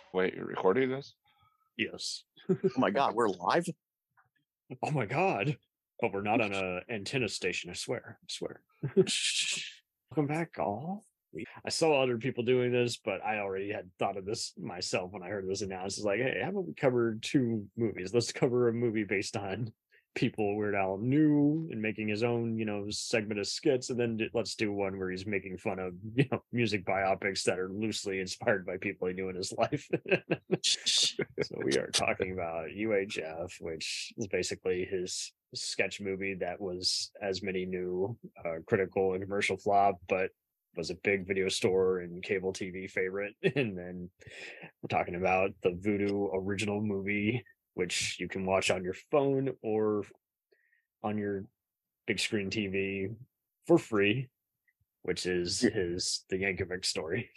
Wait, you're recording this? Yes. Oh my God, we're live? Oh my God. But we're not on a antenna station, I swear. I swear. Welcome back, all. I saw other people doing this, but I already had thought of this myself when I heard this announced. It's like, hey, how about we cover 2 movies? Let's cover a movie based on people Weird Al knew and making his own, segment of skits, and then let's do one where he's making fun of, music biopics that are loosely inspired by people he knew in his life. So we are talking about UHF, which is basically his sketch movie that was, as many knew, critical and commercial flop, but was a big video store and cable TV favorite. And then we're talking about the Voodoo original movie, which you can watch on your phone or on your big screen TV for free, which is the Yankovic story.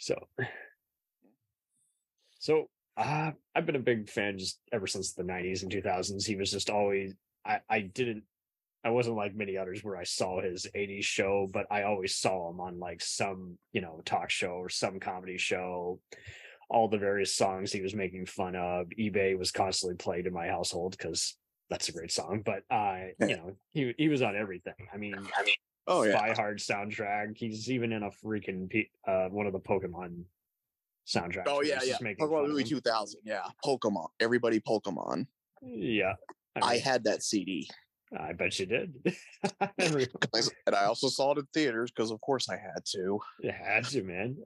So I've been a big fan just ever since the 90s and 2000s. He was just always, I wasn't like many others where I saw his 80s show, but I always saw him on like some, talk show or some comedy show. All the various songs he was making fun of. eBay was constantly played in my household because that's a great song. But he was on everything. I mean, Spy Hard soundtrack. He's even in a freaking one of the Pokemon soundtracks. Oh yeah. Pokemon movie 2000. Yeah, Pokemon. Everybody Pokemon. Yeah, I had that CD. I bet you did. And I also saw it in theaters because, of course, I had to. You had to, man.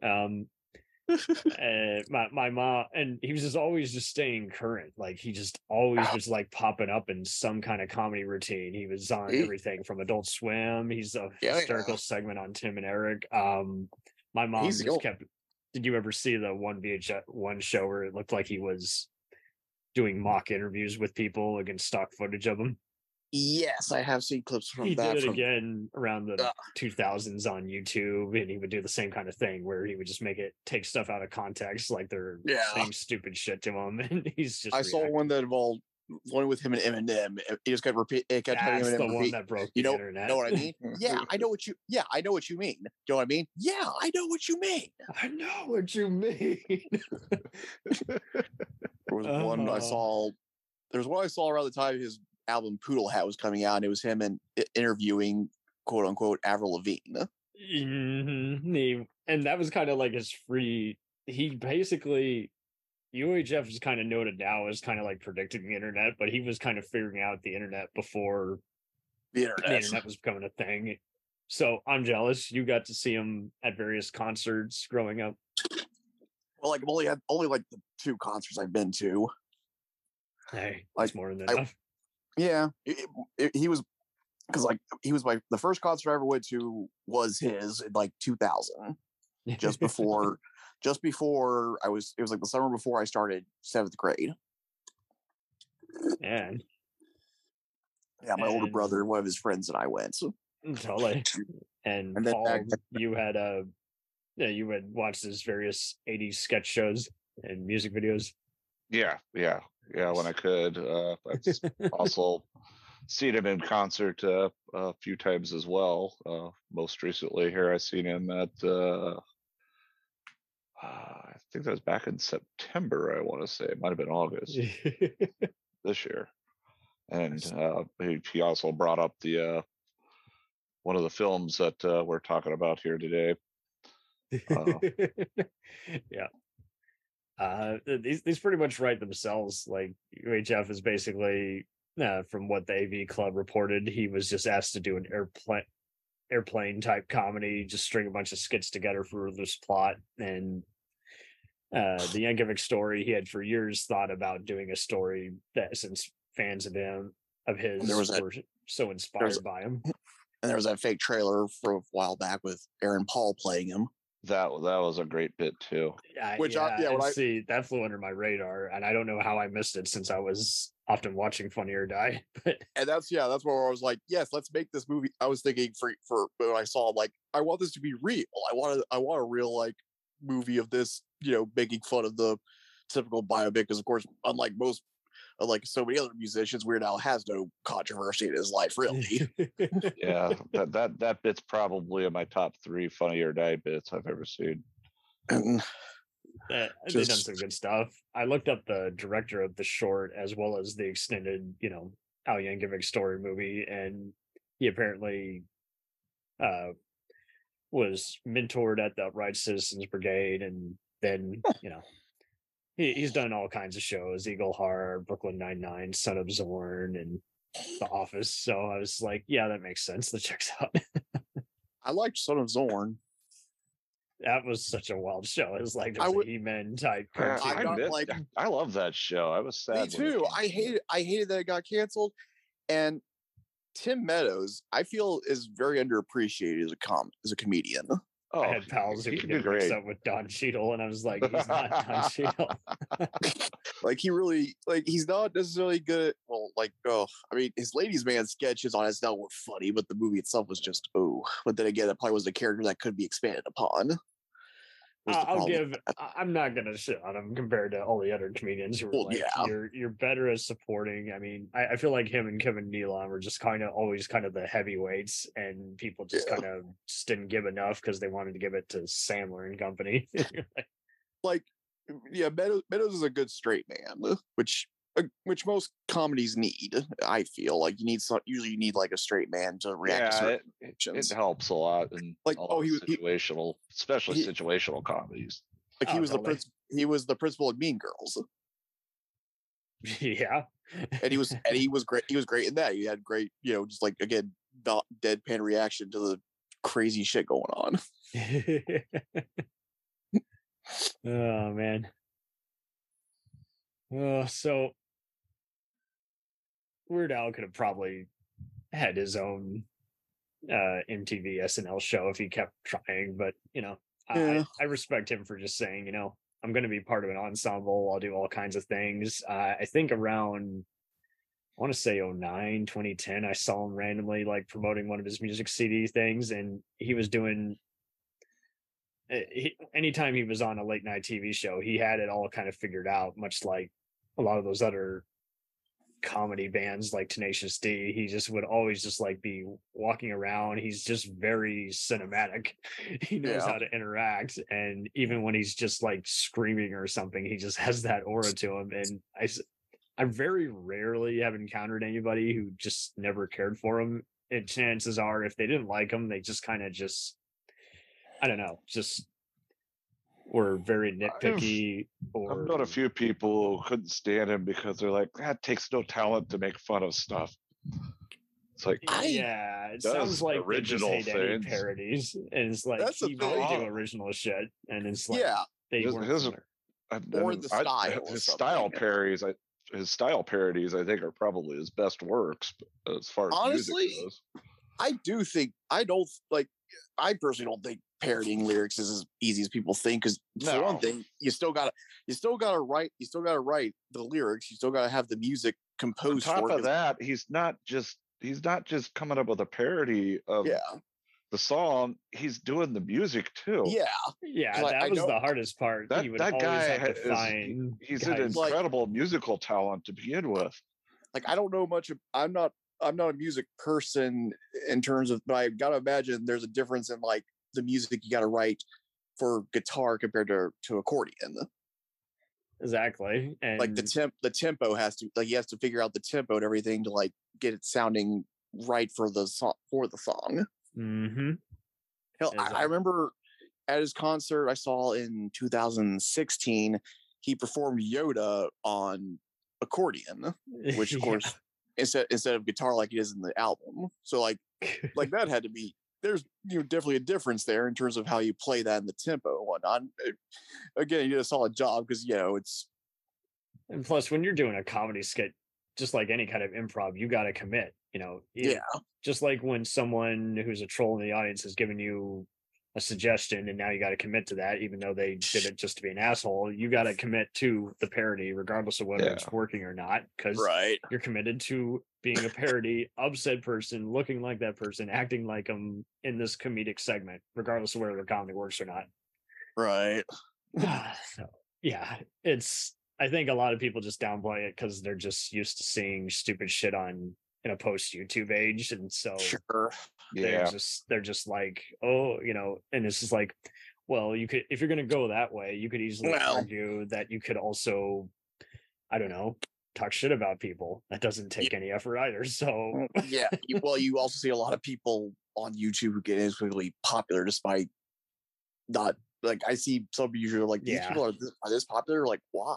My mom, and he was just always just staying current. Like he just always was like popping up in some kind of comedy routine. He was on everything from Adult Swim. He's a hysterical segment on Tim and Eric. My mom just kept. Did you ever see the one show where it looked like he was doing mock interviews with people against stock footage of him? Yes, I have seen clips from that. He did it again around the 2000s on YouTube, and he would do the same kind of thing where he would just take stuff out of context, like they're saying stupid shit to him, and he's just. I saw one that involved one with him and Eminem. He just kept repeat. It kept having Eminem the one that broke the internet. Know what I mean? Yeah, I know what you. Yeah, I know what you mean. Do you know what I mean? Yeah, I know what you mean. I know what you mean. There was one I saw. There was one I saw around the time his album Poodle Hat was coming out, and it was him and interviewing quote unquote Avril Lavigne. Mm-hmm. And that was kind of like his free. He basically UHF is kind of noted now as kind of like predicting the internet, but he was kind of figuring out the internet before the internet was becoming a thing. So I'm jealous. You got to see him at various concerts growing up. Well, like I've only like the 2 concerts I've been to. Hey, that's more than enough. Yeah, he was, because like he was the first concert I ever went to was his in like 2000, just before it was like the summer before I started 7th grade. And my older brother, one of his friends, and I went. So. Totally. And then Paul, you had watched his various 80s sketch shows and music videos. Yeah, when I could. I've also seen him in concert a few times as well. Most recently here, I seen him at I think that was back in September. I want to say it might have been August this year, and he also brought up the one of the films that we're talking about here today. Yeah. These pretty much write themselves. Like UHF is basically, from what the AV Club reported, he was just asked to do an airplane type comedy, just string a bunch of skits together for this plot. And the Yankovic story, he had for years thought about doing a story that, since fans of his were so inspired by him. And there was that fake trailer for a while back with Aaron Paul playing him. That was a great bit too. See, that flew under my radar, and I don't know how I missed it since I was often watching Funny or Die. And that's where I was like, yes, let's make this movie. I was thinking for when I saw, like, I want this to be real. I want a real like movie of this, making fun of the typical biopic, because of course, unlike so many other musicians, Weird Al has no controversy in his life, really. Yeah, that bit's probably in my top 3 Funny or Die bits I've ever seen. They've done some good stuff. I looked up the director of the short as well as the extended, Al Yankovic story movie, and he apparently was mentored at the Upright Citizens Brigade, and then he's done all kinds of shows: Eagle Heart, Brooklyn Nine-Nine, Son of Zorn, and The Office. So I was like, yeah, that makes sense. That checks out. I liked Son of Zorn. That was such a wild show. It was like I there's would- a He-Man type Yeah, cartoon. I love that show. I was sad. Me when it too. came I hated that it got canceled. And Tim Meadows, I feel, is very underappreciated as a comedian. Oh, I had pals who he would can do get mixed great. up with Don Cheadle, and I was like, he's not Don Cheadle. Like he really, like he's not necessarily good. Well, like I mean, his Ladies Man sketches on SNL were funny, but the movie itself was just But then again, it probably was a character that could be expanded upon. I'm not gonna shit on him compared to all the other comedians who were you're better at supporting. I mean, I feel like him and Kevin Nealon were just always the heavyweights, and people just just didn't give enough because they wanted to give it to Sandler and company. Meadows is a good straight man, which most comedies need. I feel like usually you need like a straight man to react to certain it helps a lot in situational, especially situational comedies. Like he was the principal in Mean Girls. Yeah. and he was great. He was great in that. He had great, just like again, not deadpan reaction to the crazy shit going on. Oh man. So Weird Al could have probably had his own MTV SNL show if he kept trying, but I respect him for just saying, I'm going to be part of an ensemble. I'll do all kinds of things. I think around, I want to say 2010, I saw him randomly like promoting one of his music CD things, and he was doing. Anytime he was on a late night TV show, he had it all kind of figured out, much like a lot of those other comedy bands like Tenacious D. He just would always just like be walking around. He's just very cinematic. He knows how to interact, and even when he's just like screaming or something, he just has that aura to him. And I very rarely have encountered anybody who just never cared for him. And chances are, if they didn't like him, they just kind of I don't know, just were very nitpicky. I've known a few people who couldn't stand him because they're like, that takes no talent to make fun of stuff. It's like, it sounds like original they just hate any parodies, and it's like he really do original shit, and it's like they weren't or the style. His style parodies, his style parodies, I think, are probably his best works as far as honestly music goes. I personally don't think parodying lyrics is as easy as people think, because for one thing, you still gotta write the lyrics. You still gotta have the music composed. On top of that, he's not just coming up with a parody of the song. He's doing the music too. That was the hardest part. That guy he's an incredible musical talent to begin with. Like, I don't know much. I'm not a music person in terms of, but I gotta imagine there's a difference in like the music you gotta write for guitar compared to accordion. Exactly. And like the tempo has to, like, he has to figure out the tempo and everything to like get it sounding right for the song. Mm-hmm. Hell, exactly. I remember at his concert I saw in 2016, he performed Yoda on accordion, which of course instead of guitar like it is in the album. So like that had to be, there's definitely a difference there in terms of how you play that in the tempo and whatnot. Again, you did a solid job because it's. And plus, when you're doing a comedy skit, just like any kind of improv, you got to commit. Just like when someone who's a troll in the audience has given you a suggestion, and now you got to commit to that, even though they did it just to be an asshole. You got to commit to the parody, regardless of whether it's working or not, because you're committed to being a parody of said person, looking like that person, acting like them in this comedic segment, regardless of whether the comedy works or not. Right. So, I think a lot of people just downplay it because they're just used to seeing stupid shit in a post YouTube age, and so they're just like, and it's just like, Well, you could, if you're going to go that way, you could easily Well. argue that you could also, I don't know, talk shit about people. That doesn't take any effort either. So Yeah. Well, you also see a lot of people on YouTube who get instantly popular despite not, like, I see some usually like, these Yeah. people are this popular. Like, why?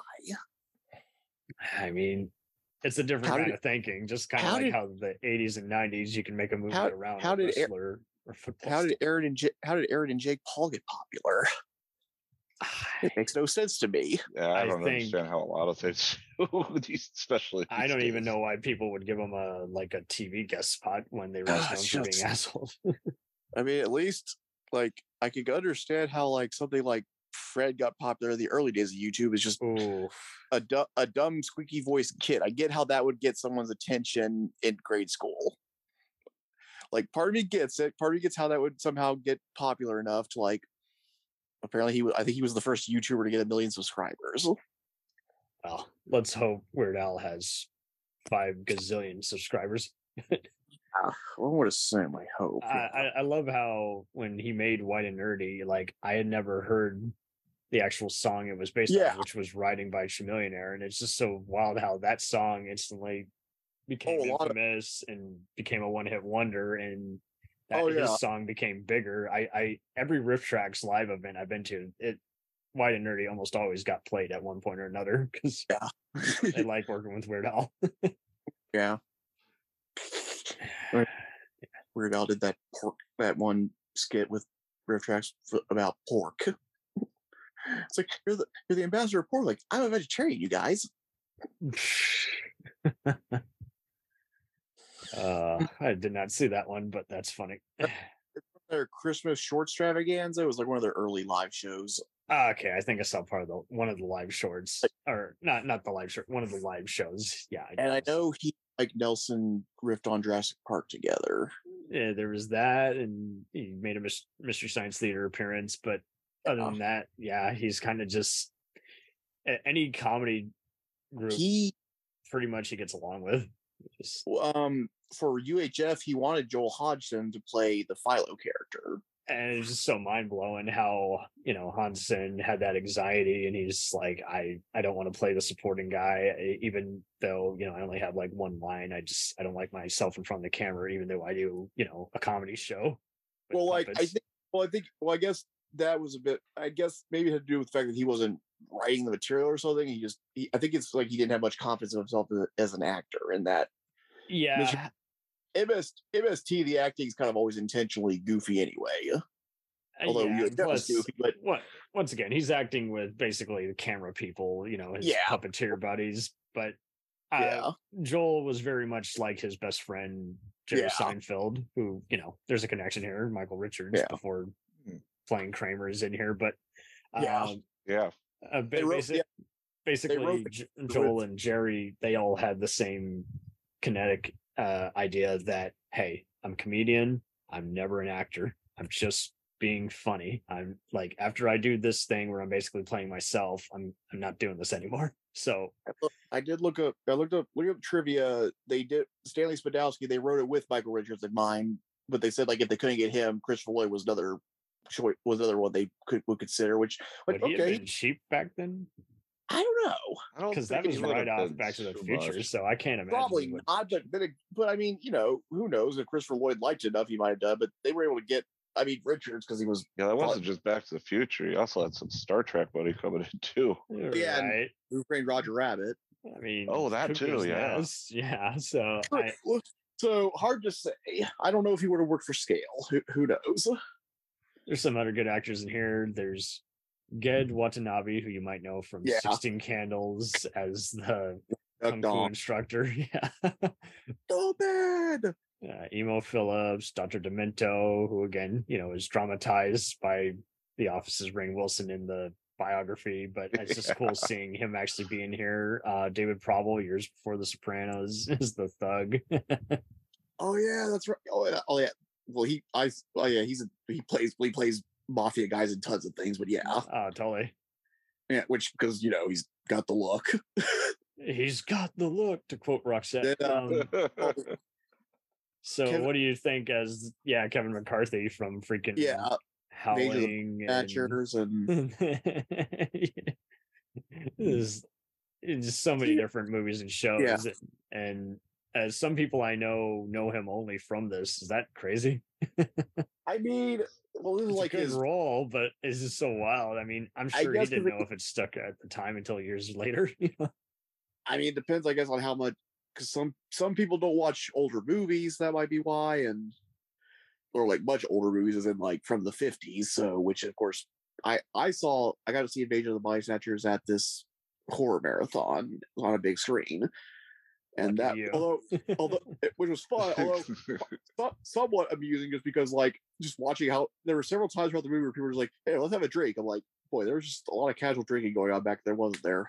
I mean, it's a different How kind did- of thinking. Just kind of how like did- how the 80s and 90s you can make a movie how- around how a did wrestler or football. How did Aaron and Jake Paul get popular? It makes no sense to me. Yeah, I I don't think- understand how a lot of things, especially. I don't these even days. know why people would give them a TV guest spot when they were known for being Shucks. assholes. I mean, at least like I could understand how like something like Fred got popular in the early days of YouTube is just Ooh, a dumb squeaky voiced kid. I get how that would get someone's attention in grade school. Like part of me gets it. Part of me gets how that would somehow get popular enough to like. Apparently, I think he was the first YouTuber to get 1 million subscribers. well, let's hope Weird Al has 5 gazillion subscribers. One would assume. I hope. I love how when he made White and Nerdy, like I had never heard the actual song it was based Yeah. on, which was Riding by Chamillionaire, and it's just so wild how that song instantly became a lot of- infamous and became a one-hit wonder, and that Oh, yeah. his song became bigger. I every Riff Tracks live event I've been to, it White and Nerdy almost always got played at one point or another because they like working with Weird Al. Yeah. Weird Al did that one skit with Riff Tracks about pork. It's like you're the ambassador of pork. Like, I'm a vegetarian, you guys. I did not see that one, but that's funny. Their Christmas short extravaganza. It was like one of their early live shows. Okay, I think I saw part of one of the live shorts, or not the live short, one of the live shows. Yeah, And I guess. know he like Nelson riffed on Jurassic Park together. Yeah, there was that, and he made a Mystery Science Theater appearance. But other than that, yeah, he's kind of just any comedy group. He Pretty much he gets along with. Just, for UHF, he wanted Joel Hodgson to play the Philo character. and it's just so mind blowing how Hansen had that anxiety, and he's like, I don't want to play the supporting guy, even though I only have like one line. I don't like myself in front of the camera, even though I do a comedy show. with Well, like puppets. I guess that was a bit. I guess maybe it had to do with the fact that he wasn't writing the material or something. I think it's like he didn't have much confidence in himself as an actor, and that yeah, MST, the acting is kind of always intentionally goofy anyway. Although yeah, that was plus, goofy, but once again, he's acting with basically the camera people, his Yeah. puppeteer buddies. But yeah, Joel was very much like his best friend Jerry Yeah. Seinfeld, who there's a connection here. Michael Richards Yeah. before Hmm. playing Kramer is in here, but Yeah. Yeah, They wrote- basically wrote Joel and Jerry, they all had the same kinetic idea that, hey, I'm a comedian, I'm never an actor, I'm just being funny. I'm like, after I do this thing where I'm basically playing myself, I'm not doing this anymore. So I looked up trivia. They did Stanley Spadowski. They wrote it with Michael Richards in mind, but they said like if they couldn't get him, Christopher Lloyd was another choice, was another one they would consider. Which like would he have okay, been cheap back then? I don't know. I don't Because think that was it would right have off been Back to the too Future, much. so I can't imagine. Probably he would- not, but I mean, who knows if Christopher Lloyd liked it enough, he might have done. But they were able to get, Richards because he was Yeah, that wasn't just Back to the Future. He also had some Star Trek money coming in too. Yeah, and- right. Who Framed Roger Rabbit. I mean, Oh, that too, Cuckoo's yeah. Nest, yeah. So So hard to say. I don't know if he would have worked for scale. Who knows? there's some other good actors in here. There's Ged Watanabe, who you might know from Yeah. 16 Candles as the Duck Kung Fu Dong. instructor. Yeah. So bad. Emo Phillips, Dr. Demento, who again, is dramatized by The Office's Rainn Wilson in the biography, but it's just cool seeing him actually being here. David Probel, years before The Sopranos, is the thug. Oh yeah, that's right. Oh yeah. Well, he plays mafia guys in tons of things, but yeah, Oh, totally. yeah. Which because he's got the look. He's got the look, to quote Roxette. So Kevin- what do you think as Kevin McCarthy from freaking Yeah, Howling and Snatchers and there's just so many different movies and shows. And as some people I know him only from this. Is that crazy? I mean, well, this is It's like a good his role, but it's just so wild. I mean, I'm I sure he guess didn't 'cause know if it stuck at the time until years later. I mean, it depends, I guess, on how much, because some people don't watch older movies. That might be why, and or like much older movies, as in like from the 50s. So, which of course, I got to see Invasion of the Body Snatchers at this horror marathon on a big screen, and Lucky that you. although which was fun, although somewhat amusing, just because like just watching how there were several times throughout the movie where people were just like, "Hey, let's have a drink." I'm like, boy, there was just a lot of casual drinking going on back there, wasn't there?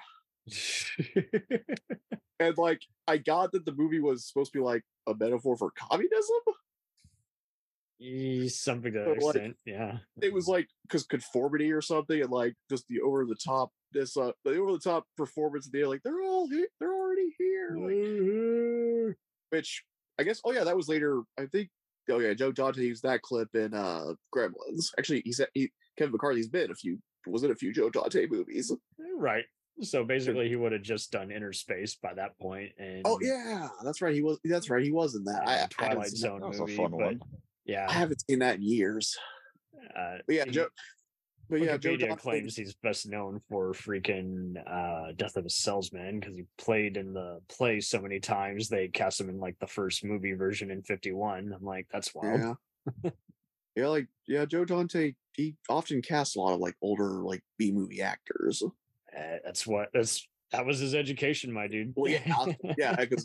And like, I got that the movie was supposed to be like a metaphor for communism, Something to that but like extent, yeah. it was like because conformity or something, and like just the over the top the over the top performance. They're like, they're all here, they're already here, like, which I guess. Oh yeah, that was later. I think. Oh yeah, Joe Dante used that clip in Gremlins. Actually, Kevin McCarthy's been was in a few Joe Dante movies. Right. So basically, he would have just done Inner Space by that point, and Oh yeah, that's right. He was. That's right. He was in that. I Twilight Zone That was a movie, fun but one. yeah, I haven't seen that in years. But yeah, Joe. But yeah, Joe Wikipedia Dante claims he's best known for freaking Death of a Salesman because he played in the play so many times. They cast him in like the first movie version in '51. I'm like, that's wild. Yeah, Joe Dante. He often casts a lot of like older like B movie actors. That was his education, my dude. Well, yeah, because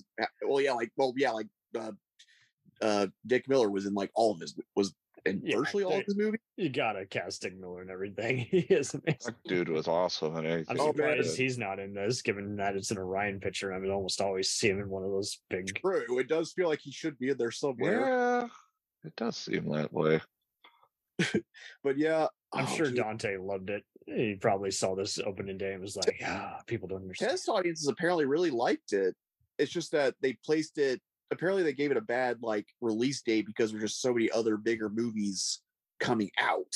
Dick Miller was in like all of his virtually all of his movies. You gotta cast Dick Miller and everything. He is amazing. That dude was awesome. And I'm surprised he's not in this, given that it's an Orion picture. I would almost always see him in one of those big. True, it does feel like he should be in there somewhere. Yeah, it does seem that way. But yeah, I'm sure Dante loved it. He probably saw this opening day and was like, people don't understand. Test audiences apparently really liked it. It's just that they placed it. Apparently, they gave it a bad like release date because there's just so many other bigger movies coming out.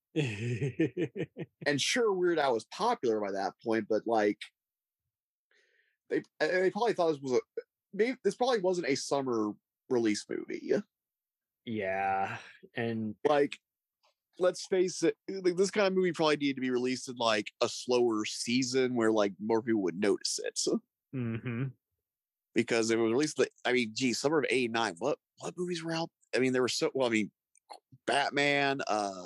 And sure, Weird Al was popular by that point, but like they probably thought this probably wasn't a summer release movie. Yeah, and like, let's face it, like, this kind of movie probably needed to be released in like a slower season where like more people would notice it. Mm-hmm. Because it was released. I mean, summer of '89. What movies were out? I mean, there were so. Well, I mean, Batman.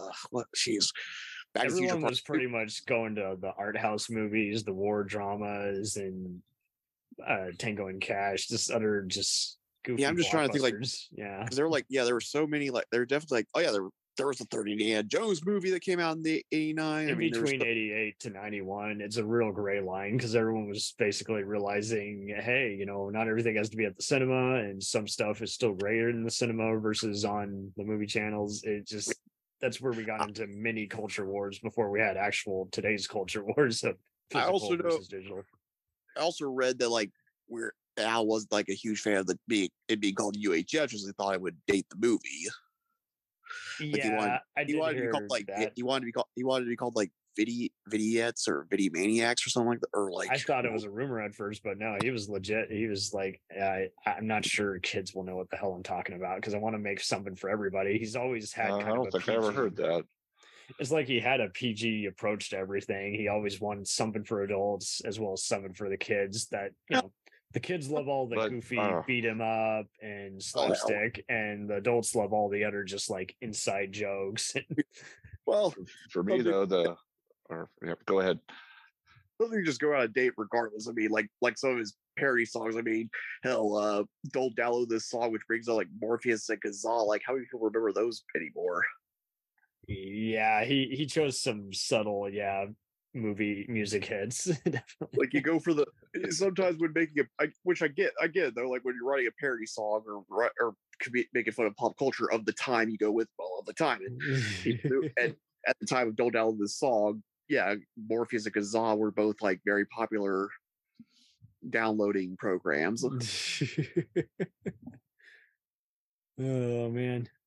Everyone was pretty much going to the art house movies, the war dramas, and Tango and Cash. Just goofy. Yeah, I'm just trying to think like because there were like there were so many like there were definitely like there was a 30 Indiana Jones movie that came out in the '89. In between '88 to '91, it's a real gray line because everyone was basically realizing, hey, not everything has to be at the cinema, and some stuff is still greater in the cinema versus on the movie channels. That's where we got into mini culture wars before we had actual today's culture wars of physical versus digital. I also read that like Al was like a huge fan of it being called UHF because he thought it would date the movie. Like he wanted to be called like that. He wanted to be called like Vidiots or Vidimaniacs or something like that. Or like I thought it was a rumor at first, but no, he was legit. He was like, I'm not sure kids will know what the hell I'm talking about because I want to make something for everybody. He's always had. I don't think I ever heard that. It's like he had a PG approach to everything. He always wanted something for adults as well as something for the kids. That the kids love all the goofy beat 'em up and slapstick, and the adults love all the other just like inside jokes. Well, for me though, go ahead. Something just go out of date regardless. I mean, like some of his parody songs. I mean, hell, don't download this song which brings out like Morpheus and Kazaa. Like, how many people remember those anymore? Yeah, he chose some subtle, movie music hits. Definitely. Like you go for the sometimes when making which I get though, like when you're writing a parody song or making fun of pop culture of the time, you go with of the time. And at the time of Don't Download This Song, yeah, Morpheus and Kazaa were both like very popular downloading programs. Oh man.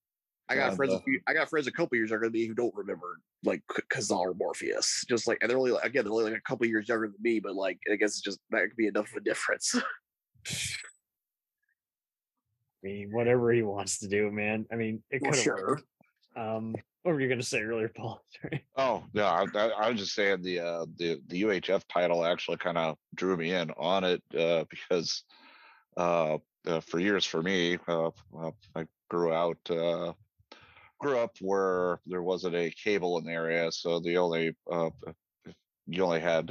I got And, friends. I got friends a couple years younger than me who don't remember like Kazal or Morpheus. Just like, and they're only they're only like a couple years younger than me. But like, I guess it's just that could be enough of a difference. I mean, whatever he wants to do, man. I mean, it Well, could have sure. worked. What were you going to say earlier, Paul? Sorry. oh yeah, I was just saying the UHF title actually kind of drew me in on it because for years for me, I grew up where there wasn't a cable in the area, so the only you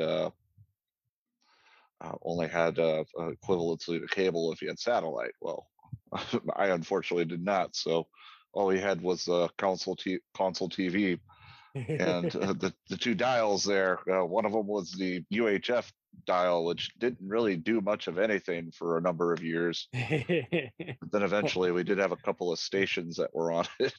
only had equivalency to cable if you had satellite. Well, I unfortunately did not, so all we had was console TV, and the two dials there. One of them was the UHF dial, which didn't really do much of anything for a number of years. But then eventually, we did have a couple of stations that were on it.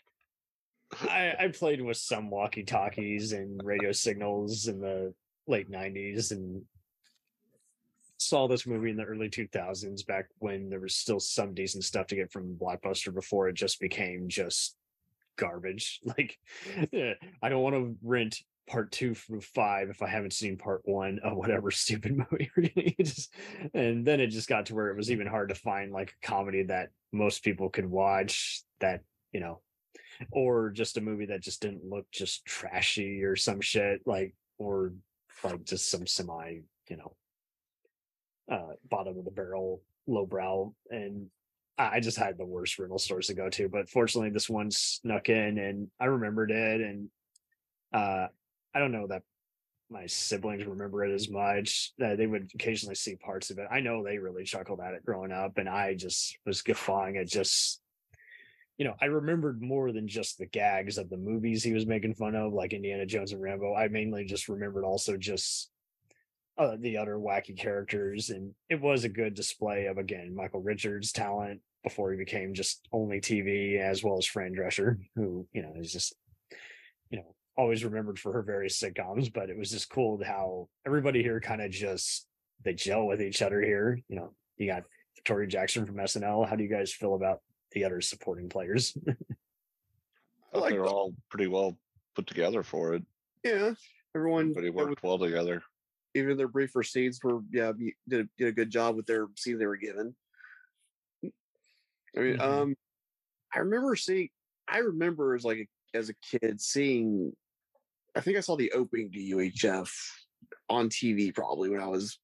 I played with some walkie-talkies and radio signals in the late 90s and saw this movie in the early 2000s back when there was still some decent stuff to get from Blockbuster before it just became just garbage. Like, I don't want to rent part 2 through 5 if I haven't seen part 1 of whatever stupid movie we're getting. And then it just got to where it was even hard to find like a comedy that most people could watch that, you know, or just a movie that just didn't look just trashy or some shit, like, or like just some semi, you know, bottom of the barrel lowbrow. And I just had the worst rental stores to go to, but fortunately this one snuck in and I remembered it. And I don't know that my siblings remember it as much. They would occasionally see parts of it. I know they really chuckled at it growing up, and I just was guffawing at just, you know, I remembered more than just the gags of the movies he was making fun of, like Indiana Jones and Rambo. I mainly just remembered also just the other wacky characters. And it was a good display of, again, Michael Richards' talent before he became just only TV, as well as Fran Drescher, who, you know, is just, you know, always remembered for her various sitcoms. But it was just cool how everybody here kind of just, they gel with each other here. You know, you got Victoria Jackson from SNL. How do you guys feel about the other supporting players? I think they're all pretty well put together for it. Yeah, everybody worked well together. Even their briefer scenes were, did a good job with their scenes they were given. I mean, I remember as a kid seeing, I think I saw the opening to UHF on TV probably when I was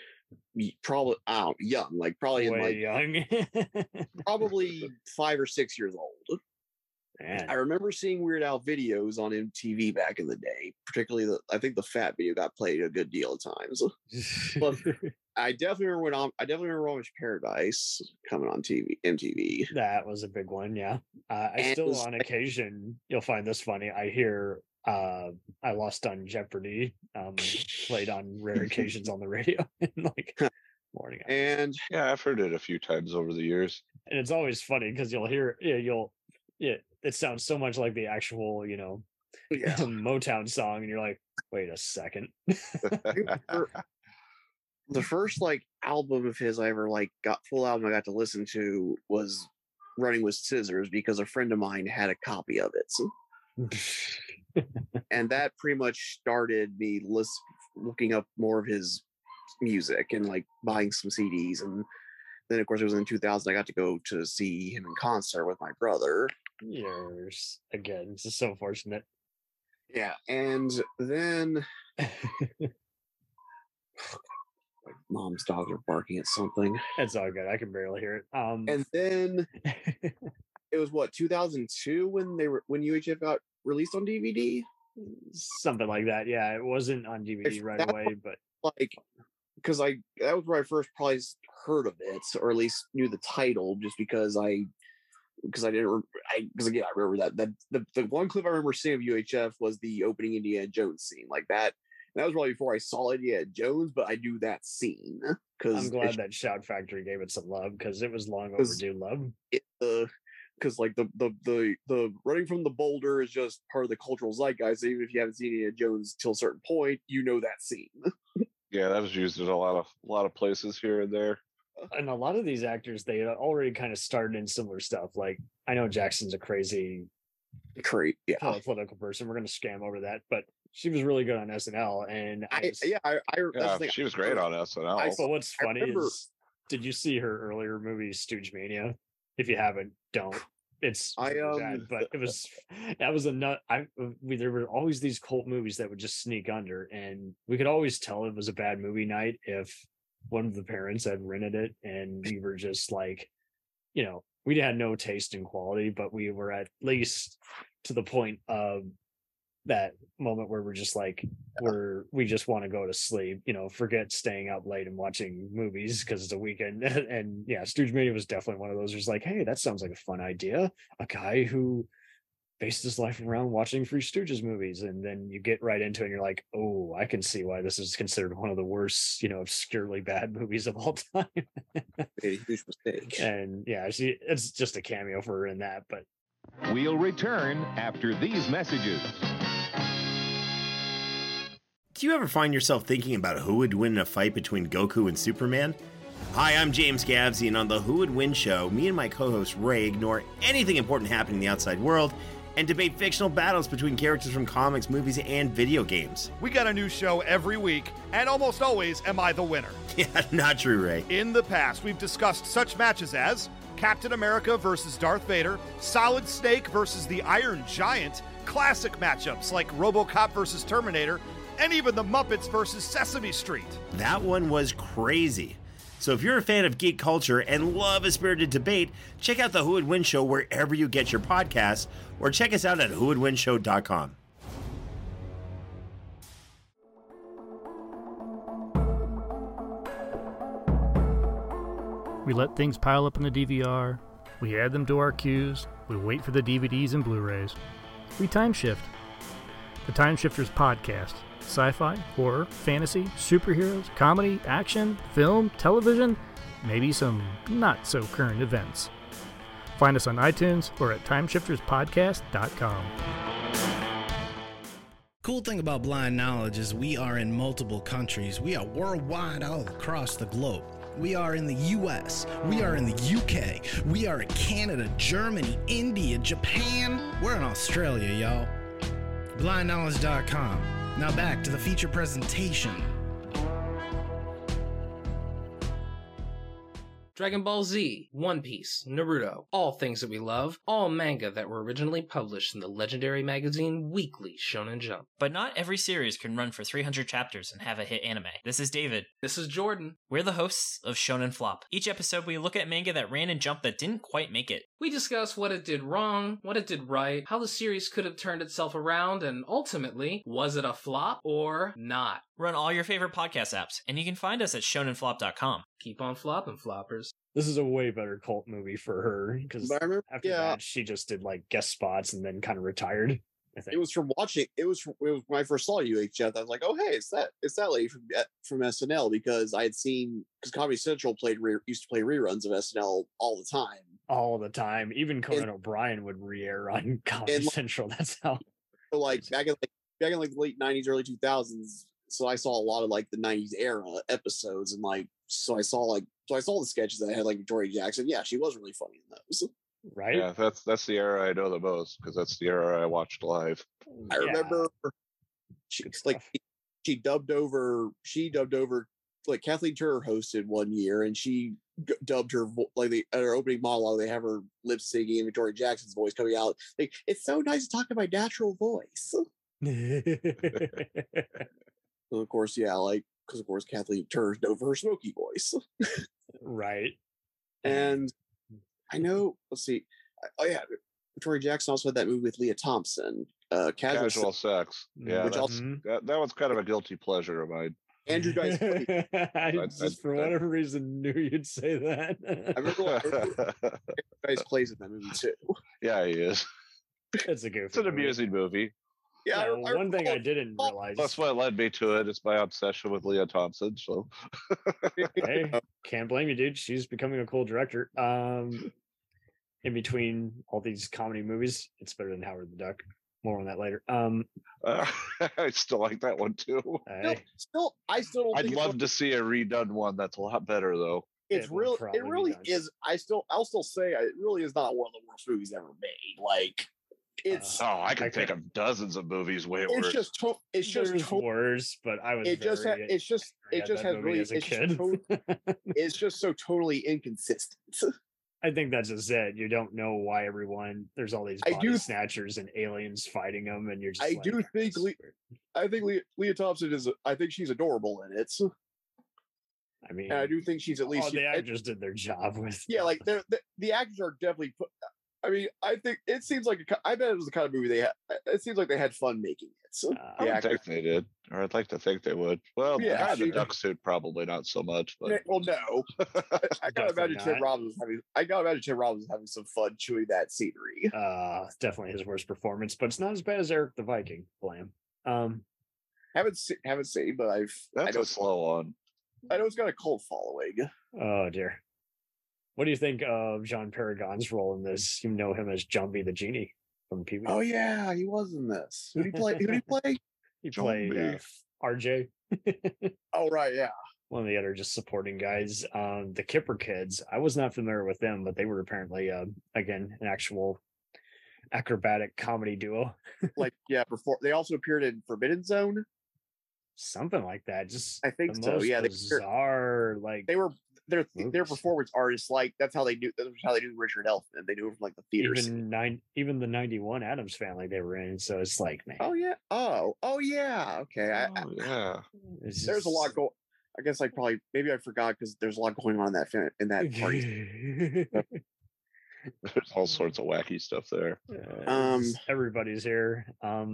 young, like probably way young. probably 5 or 6 years old. Man. I remember seeing Weird Al videos on MTV back in the day, particularly I think the Fat video got played a good deal of times. But I definitely remember Amish Paradise coming on MTV. That was a big one, yeah. On occasion, you'll find this funny. I hear I Lost on Jeopardy played on rare occasions on the radio in like morning hours. And yeah, I've heard it a few times over the years. And it's always funny because you'll hear it sounds so much like the actual, you know, Motown song, and you're like, wait a second. The first like album of his I ever got full album I got to listen to was Running with Scissors, because a friend of mine had a copy of it. So, and that pretty much started me looking up more of his music and like buying some CDs. And then of course it was in 2000 I got to go to see him in concert with my brother. Yours again. This is so fortunate. Yeah, and then mom's dogs are barking at something. It's all good. I can barely hear it. And then it was 2002 when UHF got released on DVD, something like that. Yeah, it wasn't on DVD right away, but because that was where I first probably heard of it, or at least knew the title, just because I remember that the one clip I remember seeing of UHF was the opening Indiana Jones scene, like that. And that was probably before I saw Indiana Jones, but I knew that scene. I'm glad that Shout Factory gave it some love, because it was long overdue love. Because like the running from the boulder is just part of the cultural zeitgeist. Even if you haven't seen Indiana Jones till a certain point, you know that scene. Yeah, that was used in a lot of places here and there. And a lot of these actors, they already kind of started in similar stuff. Like, I know Jackson's a crazy political person. We're going to scam over that, but she was really good on SNL. And that's the thing. She was great on SNL. But what's funny is, did you see her earlier movie, Stooge Mania? If you haven't, don't. It's bad, but that was a nut. There were always these cult movies that would just sneak under, and we could always tell it was a bad movie night if one of the parents had rented it, and we were just like, we had no taste in quality, but we were at least to the point of that moment where we're just like, we just want to go to sleep, forget staying up late and watching movies because it's a weekend. And yeah, Stooge Mania was definitely one of those. Just like, hey, that sounds like a fun idea. A guy who based his life around watching Three Stooges movies, and then you get right into it and you're like, oh, I can see why this is considered one of the worst, obscurely bad movies of all time. A huge mistake. And yeah, it's just a cameo for her in that. But we'll return after these messages. Do you ever find yourself thinking about who would win in a fight between Goku and Superman? Hi, I'm James Gavsey, and on the Who Would Win show, me and my co-host Ray ignore anything important happening in the outside world and debate fictional battles between characters from comics, movies, and video games. We got a new show every week, and almost always am I the winner. Yeah, not true, Ray. In the past, we've discussed such matches as Captain America versus Darth Vader, Solid Snake versus the Iron Giant, classic matchups like RoboCop versus Terminator, and even the Muppets versus Sesame Street. That one was crazy. So if you're a fan of geek culture and love a spirited debate, check out the Who Would Win show wherever you get your podcasts, or check us out at whowouldwinshow.com. We let things pile up in the DVR, we add them to our queues, we wait for the DVDs and Blu-rays. We time shift. The Time Shifters Podcast. Sci-fi, horror, fantasy, superheroes, comedy, action, film, television, maybe some not-so-current events. Find us on iTunes or at timeshifterspodcast.com. Cool thing about Blind Knowledge is we are in multiple countries. We are worldwide all across the globe. We are in the US, we are in the UK, we are in Canada, Germany, India, Japan. We're in Australia, y'all. BlindKnowledge.com. Now back to the feature presentation. Dragon Ball Z, One Piece, Naruto, all things that we love, all manga that were originally published in the legendary magazine Weekly Shonen Jump. But not every series can run for 300 chapters and have a hit anime. This is David. This is Jordan. We're the hosts of Shonen Flop. Each episode we look at manga that ran in Jump that didn't quite make it. We discuss what it did wrong, what it did right, how the series could have turned itself around, and ultimately, was it a flop or not? We're on all your favorite podcast apps, and you can find us at shonenflop.com. Keep on flopping, floppers. This is a way better cult movie for her, because after that, she just did like guest spots and then kind of retired. I think it was from watching. It was when I first saw UHF. I was like, "Oh, hey, it's that lady from SNL," because I had seen Comedy Central used to play reruns of SNL all the time. All the time, even Conan O'Brien would re-air on Comedy Central. That's how. So back in the late '90s, early 2000s. So I saw a lot of like the '90s era episodes, and so I saw the sketches that I had like Victoria Jackson. Yeah, she was really funny in those. Right. Yeah, that's the era I know the most, because that's the era I watched live. I remember she dubbed over like Kathleen Turner hosted one year, and she dubbed her at her opening monologue. They have her lip syncing and Victoria Jackson's voice coming out. Like, it's so nice to talk in my natural voice. So of course, because of course Kathleen Turner's known for her smoky voice. Right. And I know, let's see. Oh yeah, Victoria Jackson also had that movie with Leah Thompson, Casual Sex. Yeah, which also that was kind of a guilty pleasure of mine. Andrew Dice Clay. I just for whatever reason knew you'd say that. I remember Andrew Dice plays in that movie too. Yeah, he is. It's a goofy. It's an amusing movie. Yeah, one thing I didn't realize. That's what led me to it. It's my obsession with Leah Thompson. So, hey, can't blame you, dude. She's becoming a cool director. In between all these comedy movies, it's better than Howard the Duck. More on that later. I still like that one too. I still don't. I'd love to see a redone one that's a lot better though. It's would real. probably It be really done. is. I'll still say it really is not one of the worst movies ever made. Like it's. Oh, I can I think could- of dozens of movies way It's worse. just. It's just. There's worse, but I was It just. very It's just. angry It at just that has movie really. as a It's kid. just. It's just so totally inconsistent. I think that's just it. You don't know why there's all these I body do- snatchers and aliens fighting them, and you're just I like, do think "This is Le- weird." I think Leah Thompson is. I think she's adorable in it. I mean, And I do think she's at least. the actors did their job with. Yeah, like the actors are definitely. I mean, I think it seems like I bet it was the kind of movie they had. It seems like they had fun making it. So, I the would actors. think they did, or I'd like to think they would. Well, Yeah, the guy in the she- duck suit probably not so much, but Well, no, I gotta Definitely imagine Tim not. Robbins having. I gotta imagine Tim Robbins having some fun chewing that scenery. Definitely his worst performance, but it's not as bad as Eric the Viking. Blam. Haven't seen, but I that's know, a slow one. I know it's got a cult following. Oh dear. What do you think of John Paragon's role in this? You know him as Jumbie the Genie from Pee Wee. Oh yeah, he was in this. Who did he play? Who did he play? He played Jumbie. RJ, Oh right, yeah. one of the other just supporting guys. The Kipper Kids. I was not familiar with them, but they were apparently again an actual acrobatic comedy duo. Like yeah, before they also appeared in Forbidden Zone. Something like that. Just I think the so. most Yeah, bizarre. Like They were their Movies. performance artists. Like that's how they knew. That's how they knew Richard Elfman. They knew him from like the theater. scene. even the 91 Adams Family they were in. So it's like, man, Oh yeah. Oh yeah. Okay. Oh, yeah. it's There's a lot just- going. I guess I probably maybe I forgot because there's a lot going on in that party. There's all sorts of wacky stuff there. It's- everybody's here.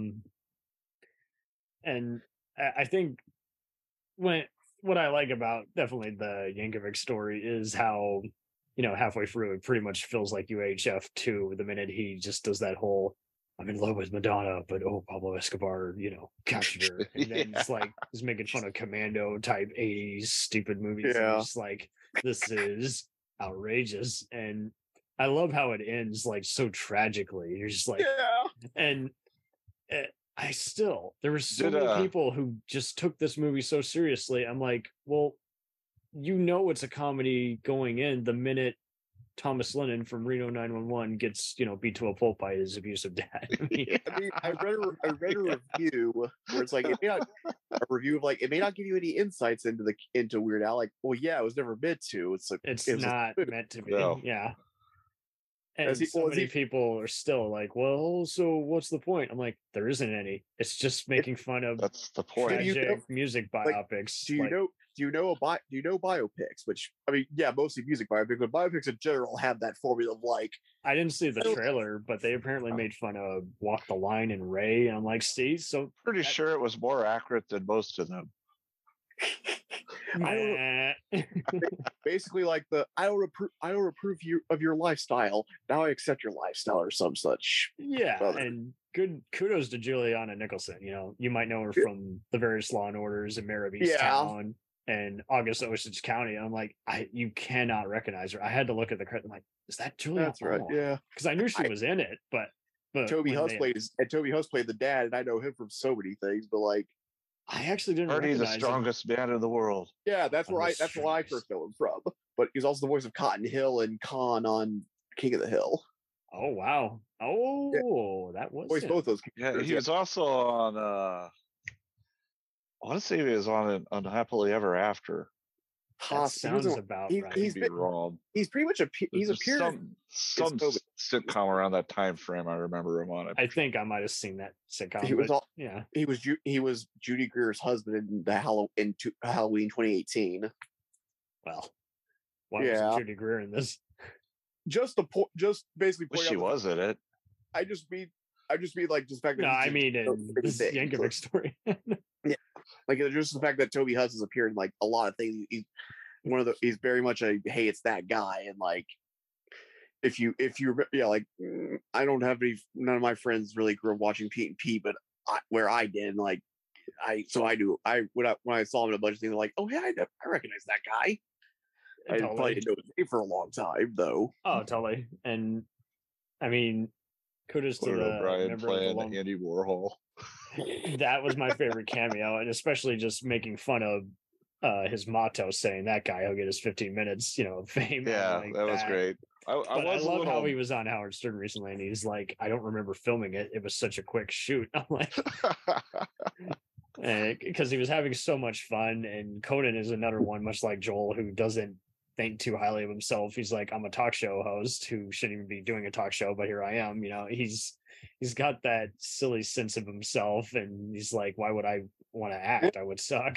And I think what I like about definitely the Yankovic story is how, halfway through it pretty much feels like UHF 2 the minute he just does that whole I'm in love with Madonna, but Pablo Escobar, captured her. And then it's like he's making fun of Commando type 80s stupid movies. Yeah. And it's like, this is outrageous. And I love how it ends like so tragically. You're just like, Yeah. and there were so Did, many people who just took this movie so seriously. I'm like, well, it's a comedy going in the minute Thomas Lennon from Reno 911 gets beat to a pulp by his abusive dad. I mean, I mean, I read a review where it's like it may not give you any insights into Weird Al. Like, well, yeah, it was never meant to. It's like it's it was a- not meant to be. No. Yeah. And Is he- so well, is many he- people are still like, well, so what's the point? I'm like, there isn't any. It's just making fun of That's the point. Do you tragic know- music like, biopics. Do you like, know? Do you know biopics? Which I mean, yeah, mostly music biopics, but biopics in general have that formula of like, I didn't see the I don't- trailer, but they apparently made fun of Walk the Line and Ray. And I'm like, see, so Pretty sure it was more accurate than most of them. I meh. basically like I don't approve of your lifestyle. Now I accept your lifestyle or some such. Yeah, Well, and good kudos to Juliana Nicholson. You might know her Yeah. from the various Law and Orders and Mayor of Yeah. Easttown and August Osage County. I'm like, you cannot recognize her. I had to look at the credit. I'm like, is that Julia? That's right. Yeah. because I knew she I- was in it, but Toby when Huss they- played the dad, and I know him from so many things. But like, I actually didn't Bernie, the recognize him. strongest man in the world. yeah, that's Oh, where the that's where I first know him from. But he's also the voice of Cotton Hill and Khan on King of the Hill. Oh wow! Oh, that was Voiced him. both those Yeah, characters. he was also on. I want to say he was on Unhappily Ever After. That sounds about he- right. he's Could be been- wrong. He's pretty much he's There's appeared. some Toby. sitcom around that time frame. I remember him on it. I think I might have seen that sitcom. He was but all- yeah. He was Judy Greer's husband in the Halloween 2018. Well, why Yeah. was Judy Greer in this? Just basically. Wish point she out the- was in it. I just mean like just the fact that No, he's I just mean so in many this things. Yankovic story. Like just the fact that Toby Huss has appeared in like a lot of things. He's very much a hey, it's that guy, and like if you like I don't have none of my friends really grew up watching Pete and Pete, but where I did, like when I saw him in a bunch of things, like oh yeah, I recognize that guy. I Totally. probably didn't know his name for a long time though. Oh, totally. And I mean, kudos to Conan the O'Brien member of the playing long. Andy Warhol. That was my favorite cameo, and especially just making fun of his motto, saying that guy will get his 15 minutes, of fame. Yeah, like that was great. I love how he was on Howard Stern recently, and he's like, I don't remember filming it. It was such a quick shoot. I'm like, because he was having so much fun. And Conan is another one, much like Joel, who doesn't think too highly of himself. He's like, I'm a talk show host who shouldn't even be doing a talk show, but here I am. He's got that silly sense of himself, and he's like, why would I want to act? I would suck.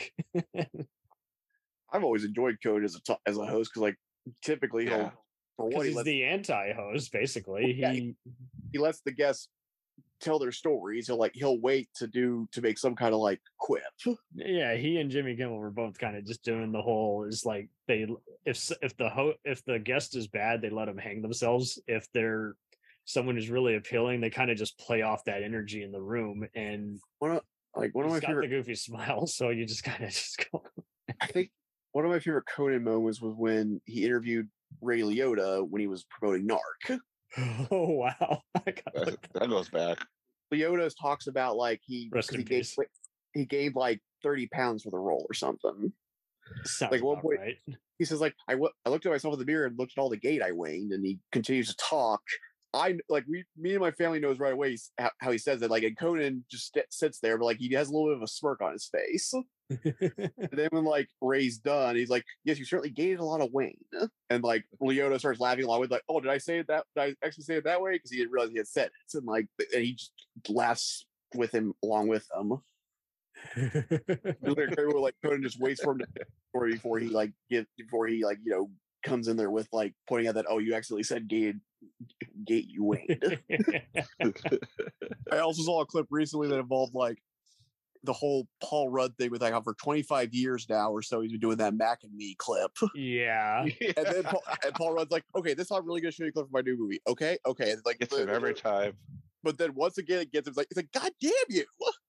I've always enjoyed Conan as a host, because like typically because he's the anti-host, basically. Yeah, he lets the guests tell their stories. He'll wait to make some kind of like quip. Yeah, he and Jimmy Kimmel were both kind of just doing the whole, is like, they if the guest is bad, they let them hang themselves. If they're someone who's really appealing, they kind of just play off that energy in the room. And one of my favorite, the goofy smile, so you just kind of just go. I think one of my favorite Conan moments was when he interviewed Ray Liotta when he was promoting Narc. Oh wow, that goes back. Liotta talks about like he gained like 30 pounds for the role or something. Sounds like one point, right. He says like I looked at myself in the mirror and looked at all the gait I weighed, and he continues to talk. Me and my family knows right away how he says it. Like, and Conan just sits there, but like he has a little bit of a smirk on his face. And then when like Ray's done, he's like, "Yes, you certainly gained a lot of weight." And like Liotta starts laughing along with like, "Oh, did I say it that? Did I actually say it that way?" Because he didn't realize he had said it, and like, and he just laughs with him along with him. Like Conan just waits for him before he comes in there with like pointing out that, "Oh, you accidentally said gate you weighed." I also saw a clip recently that involved like the whole Paul Rudd thing with like for 25 years now or so he's been doing that Mac and Me clip. Yeah. And then Paul Rudd's like, "Okay, this is how I'm really gonna show you a clip for my new movie." Okay. And like gets him every time. But then once again it gets him, it's like God damn you.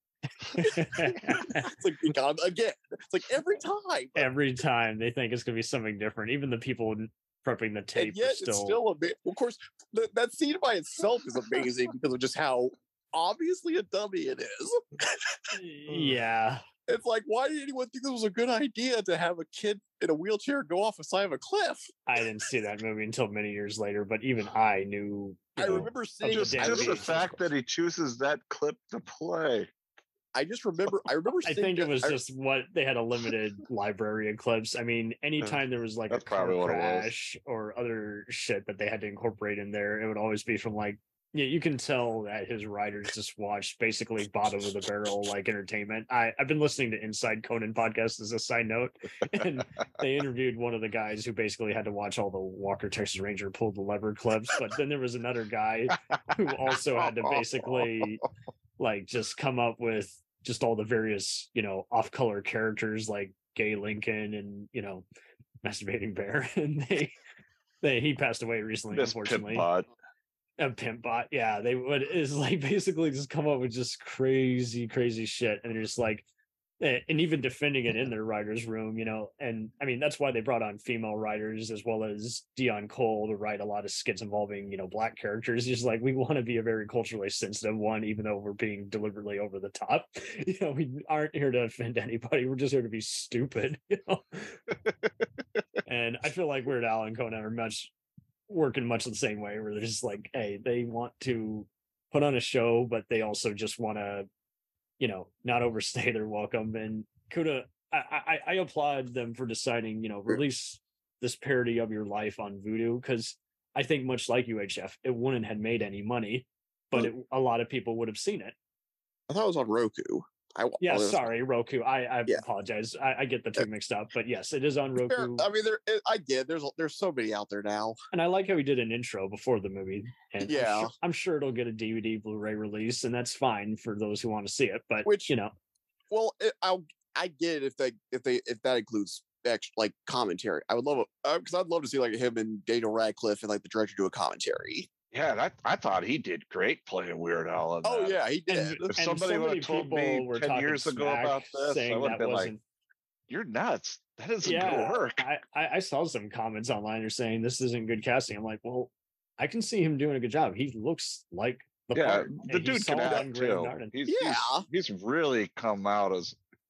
It's like we got him again. It's like every time they think it's gonna be something different. Even the people prepping the tape, and yet it's still of course that scene by itself is amazing because of just how obviously a dummy it is. Yeah, it's like, why did anyone think this was a good idea to have a kid in a wheelchair go off the side of a cliff? I didn't see that movie until many years later, but even I knew. I remember seeing just the fact that he chooses that clip to play. I think it was just what they had, a limited library of clips. I mean, anytime there was like a car crash or other shit that they had to incorporate in there, it would always be from like, yeah, you can tell that his writers just watched basically bottom of the barrel like entertainment. I've been listening to Inside Conan podcast as a side note, and they interviewed one of the guys who basically had to watch all the Walker Texas Ranger pull the lever clips. But then there was another guy who also had to basically like just come up with just all the various, off-color characters like Gay Lincoln and, Masturbating Bear. And he passed away recently, unfortunately. A pimp bot. Yeah. They would is like basically just come up with just crazy shit. And they're just like, and even defending it in their writer's room, and I mean, that's why they brought on female writers as well as Dion Cole to write a lot of skits involving, black characters. Just like, we want to be a very culturally sensitive one, even though we're being deliberately over the top. We aren't here to offend anybody. We're just here to be stupid, And I feel like Weird Al and Conan are working much the same way, where they're just like, hey, they want to put on a show, but they also just want to, not overstay their welcome. And Kuda, I applaud them for deciding, release this parody of your life on Vudu, because I think much like UHF, it wouldn't have made any money, but a lot of people would have seen it. I thought it was on Roku. Sorry, Roku. I apologize. I get the two mixed up, but yes, it is on Roku. I mean, I get there's so many out there now, and I like how he did an intro before the movie. And yeah, I'm sure it'll get a DVD Blu-ray release, and that's fine for those who want to see it. But well, I get it if that includes like commentary. I would love it because I'd love to see like him and Daniel Radcliffe and like the director do a commentary. Yeah, I thought he did great playing Weird Al. Oh yeah, he did. If somebody would have told me 10 years ago about this, I would have been like, "You're nuts. That isn't gonna work." I saw some comments online. They're saying this isn't good casting. I'm like, well, I can see him doing a good job. He looks like the dude can act too. He's really come out as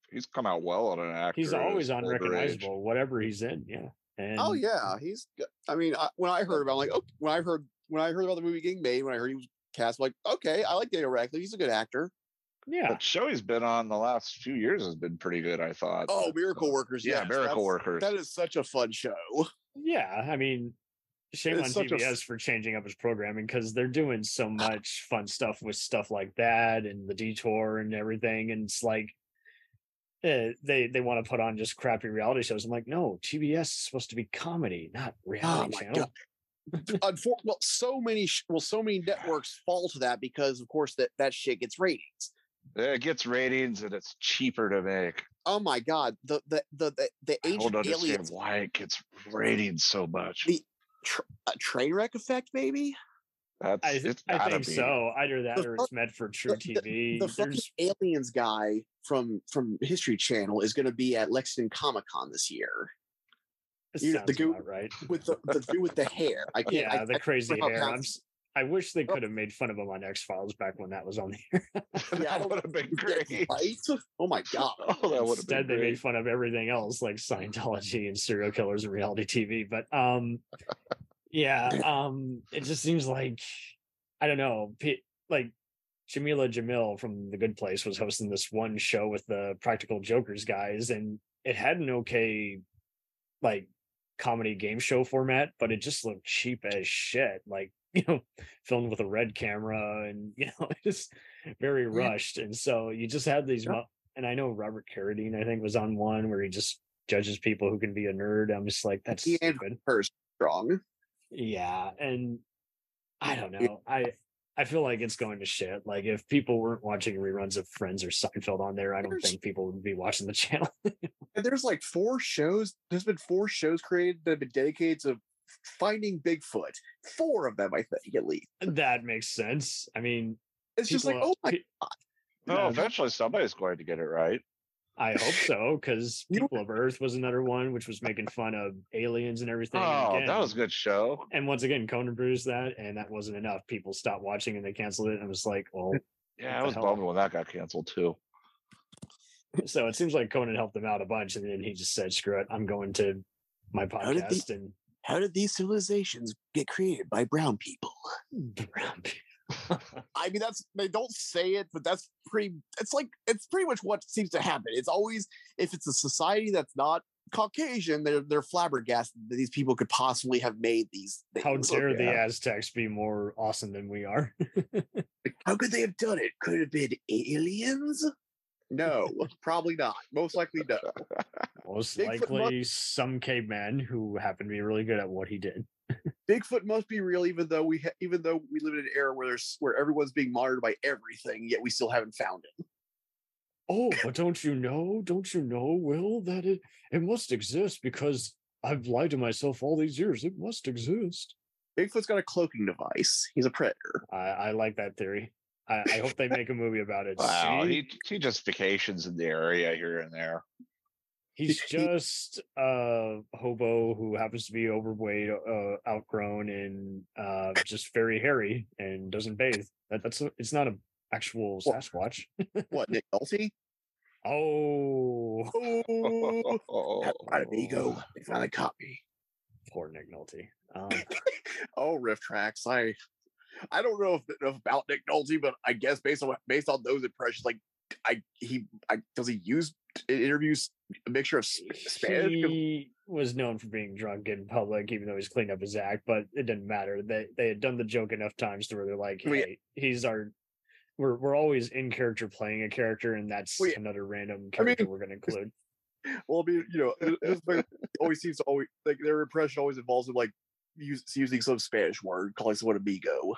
he's come out well on an actor. He's at always his older age. unrecognizable, whatever he's in. Yeah. And Oh yeah, he's. I mean, when I heard about, like, oh, when I heard about the movie getting made, when I heard he was cast, I'm like, okay, I like Daniel Radcliffe. He's a good actor. yeah, The show he's been on the last few years has been pretty good, I thought. Oh, Miracle Workers. Yeah, yes, Miracle Workers. That is such a fun show. yeah. I mean, shame on It's such a TBS for changing up his programming because they're doing so much fun stuff with stuff like that and the Detour and everything. And it's like they want to put on just crappy reality shows. I'm like, no, TBS is supposed to be comedy, not reality channel. Well, so many networks fall to that because, of course, that shit gets ratings. It gets ratings and it's cheaper to make. Oh my god, the I Ancient don't understand Aliens, why it gets ratings so much. the train wreck effect, maybe. I think be. so. Either that The or fu- it's meant for true TV. The fucking Aliens guy from History Channel is going to be at Lexington Comic Con this year. It sounds about right. With the hair. I can't. Yeah, the crazy remember hair. how- I wish they could have made fun of him on X-Files back when that was on the air. Yeah, That would have been great. right? Oh my god. Oh, that would have been Instead, they made great. fun of everything else, like Scientology and serial killers and reality TV. But it just seems like I don't know. Like Jamila Jamil from The Good Place was hosting this one show with the Practical Jokers guys, and it had an okay, like, comedy game show format, but it just looked cheap as shit. Like, filmed with a red camera and, just very rushed. And so you just had these, and I know Robert Carradine, I think, was on one where he just judges people who can be a nerd. I'm just like, that's stupid. Strong. Yeah. And I don't know. I feel like it's going to shit. Like, if people weren't watching reruns of Friends or Seinfeld on there, I don't think people would be watching the channel. And there's like 4 shows. There's been 4 shows created that have been dedicated to finding Bigfoot. 4 of them, I think, at least. That makes sense. I mean, it's just like, oh my god. No, eventually somebody's going to get it right. I hope so, because People of Earth was another one, which was making fun of aliens and everything. Oh, Again, that was a good show. And once again, Conan produced that, and that wasn't enough. People stopped watching and they canceled it. And I was like, well, yeah, I was bummed when that got canceled too. So it seems like Conan helped them out a bunch, and then he just said, "Screw it, I'm going to my podcast." How did these civilizations get created by brown people? Brown people. I mean, they don't say it, but it's pretty much what seems to happen. It's always, if it's a society that's not Caucasian, they're flabbergasted that these people could possibly have made these things. How dare the Aztecs be more awesome than we are? How could they have done it? Could it have been aliens? No, probably not. Most likely no. Most Bigfoot likely some caveman who happened to be really good at what he did. Bigfoot must be real, even though we live in an era where everyone's being monitored by everything, yet we still haven't found him. Oh, but don't you know, Will, that it must exist because I've lied to myself all these years. It must exist. Bigfoot's got a cloaking device. He's a predator. I like that theory. I hope they make a movie about it. Wow, See? he just vacations in the area here and there. He's just a hobo who happens to be overweight, outgrown, and just very hairy and doesn't bathe. It's not an actual Sasquatch. What, Nick Nolte? Oh, Right, amigo. They finally caught me. Poor Nick Nolte. Oh, riff tracks. I don't know if about Nick Nolte, but I guess based on those impressions, like does he use interviews a mixture of Spanish? He was known for being drunk in public, even though he's cleaned up his act. But it didn't matter. They had done the joke enough times to where they're like, "Hey, he's our." We're always in character playing a character, and that's another random character we're going to include. Well, I mean, it always seems to always like their impression always involves them like using some Spanish word, calling someone amigo.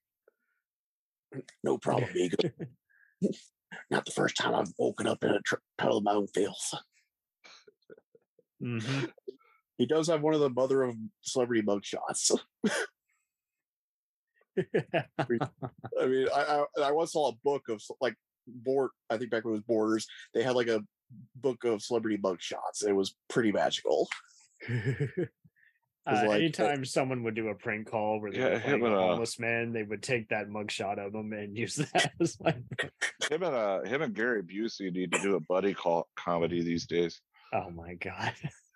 No problem, amigo. Not the first time I've woken up in a puddle of my own filth. Mm-hmm. He does have one of the mother of celebrity mugshots. I mean, I once saw a book of like I think back when it was Borders, they had like a book of celebrity mugshots. It was pretty magical. Anytime someone would do a prank call where they were playing a homeless man, they would take that mugshot of him and use that as like him and Gary Busey need to do a buddy comedy these days. Oh my god.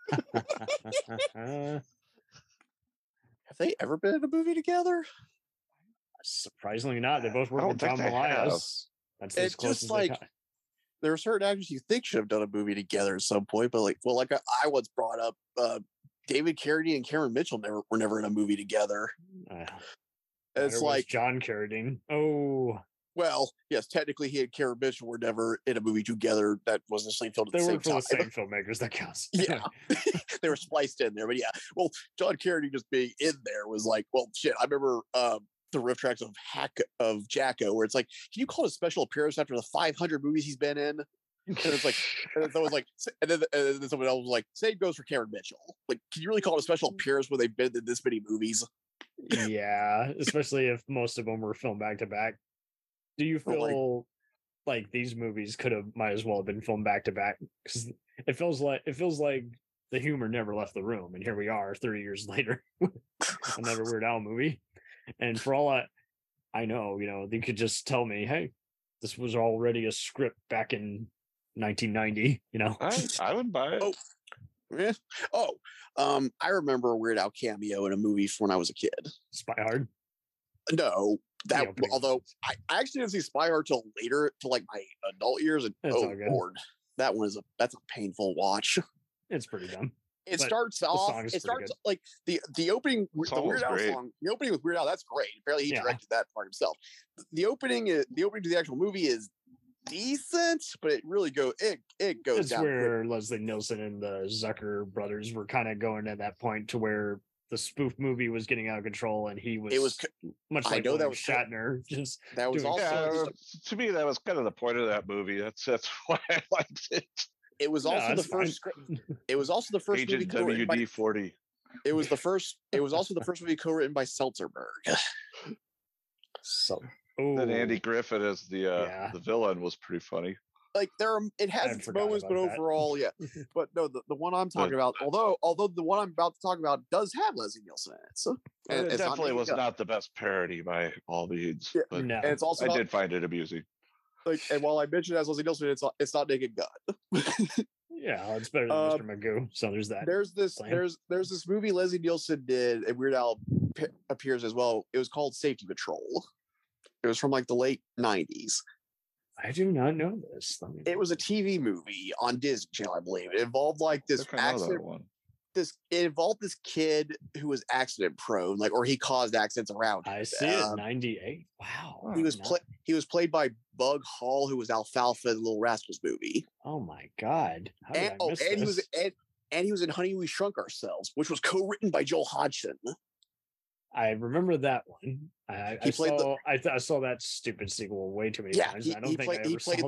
Have they ever been in a movie together? Surprisingly not. They both work with Tom Elias. That's as close as they got. There are certain actors you think should have done a movie together at some point, but I once brought up David Carradine and Cameron Mitchell were never in a movie together. It's like John Carradine. Oh, well, yes, technically he and Cameron Mitchell were never in a movie together that was necessarily filmed at the same time. They were for the same filmmakers. That counts. Yeah, they were spliced in there, but yeah. Well, John Carradine just being in there was like, well, shit. I remember the riff tracks of Jacko, where it's like, can you call it a special appearance after the 500 movies he's been in? And it's like, and then someone was like, and then someone else was like, same goes for Cameron Mitchell. Like, can you really call it a special appearance when they've been in this many movies? Yeah, especially if most of them were filmed back to back. Do you feel like these movies might as well have been filmed back to back? Because it feels like the humor never left the room, and here we are 30 years later, another Weird Al movie. And for all I know, they could just tell me, hey, this was already a script back in 1990. I would buy it. I remember a Weird Al cameo in a movie from when I was a kid. Spy Hard. No, although I actually didn't see Spy Hard till later, to like my adult years, and Lord, that's a painful watch. It's pretty dumb. It starts like the opening, the Weird Al song. The opening with Weird Al, that's great. Apparently, he directed that part himself. The opening to the actual movie is decent, but it really goes It's down. Where quick. Leslie Nielsen and the Zucker brothers were kind of going at that point to where the spoof movie was getting out of control, and it was much like Shatner. That was also to me that was kind of the point of that movie. That's why I liked it. It was also the first. It was also the first Agent movie WD-40. It was the first. It was also the first movie co-written by Seltzerberg. Then Andy Griffith as the villain was pretty funny. Like it has its moments, but overall, yeah. But no, the one I'm talking about, although the one I'm about to talk about does have Leslie Nielsen in it, so it definitely was not the best parody by all means. Yeah. But and it's also I did find it amusing. Like, and while I mentioned it as Leslie Nielsen, it's not Naked Gun. Yeah, it's better than Mr. Magoo. So there's that. There's this movie Leslie Nielsen did, and Weird Al appears as well. It was called Safety Patrol. It was from like the late 90s. I do not know this. It was a TV movie on Disney Channel, I believe. It involved like this accident. It involved this kid who was accident prone, or he caused accidents around him. I see it. 98. Wow. He was played by Bug Hall, who was Alfalfa in the Little Rascals movie. Oh my god! And he was in Honey We Shrunk Ourselves, which was co-written by Joel Hodgson. I remember that one. I saw that stupid sequel way too many times. He played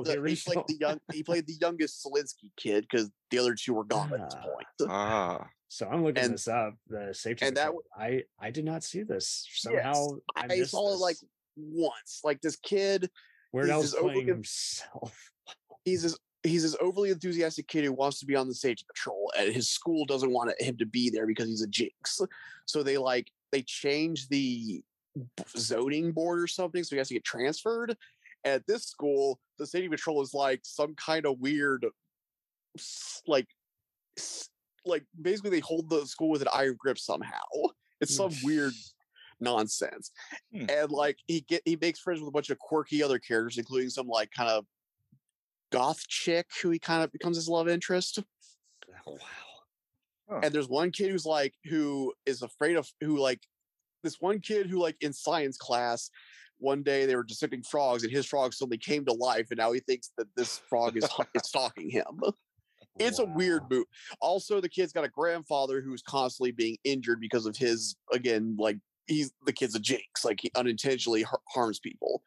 the youngest Selinsky kid because the other two were gone at this point. So I'm looking this up. The Safety Patrol. I did not see this somehow. Yes, I saw it like once. Like this kid, Weird Al's playing himself. He's this overly enthusiastic kid who wants to be on the Safety Patrol, and his school doesn't want him to be there because he's a jinx. So they change the zoning board or something, so he has to get transferred. And at this school, the Safety Patrol is like some kind of weird, like basically they hold the school with an iron grip somehow. It's some weird nonsense. And he makes friends with a bunch of quirky other characters, including some kind of goth chick who he kind of becomes his love interest. Oh, wow. Huh. And there's one kid who is afraid of this one kid who in science class one day they were dissecting frogs and his frog suddenly came to life and now he thinks that this frog is stalking him. It's a weird move. Also, the kid's got a grandfather who's constantly being injured because of his, again, the kid's a jinx, he unintentionally harms people.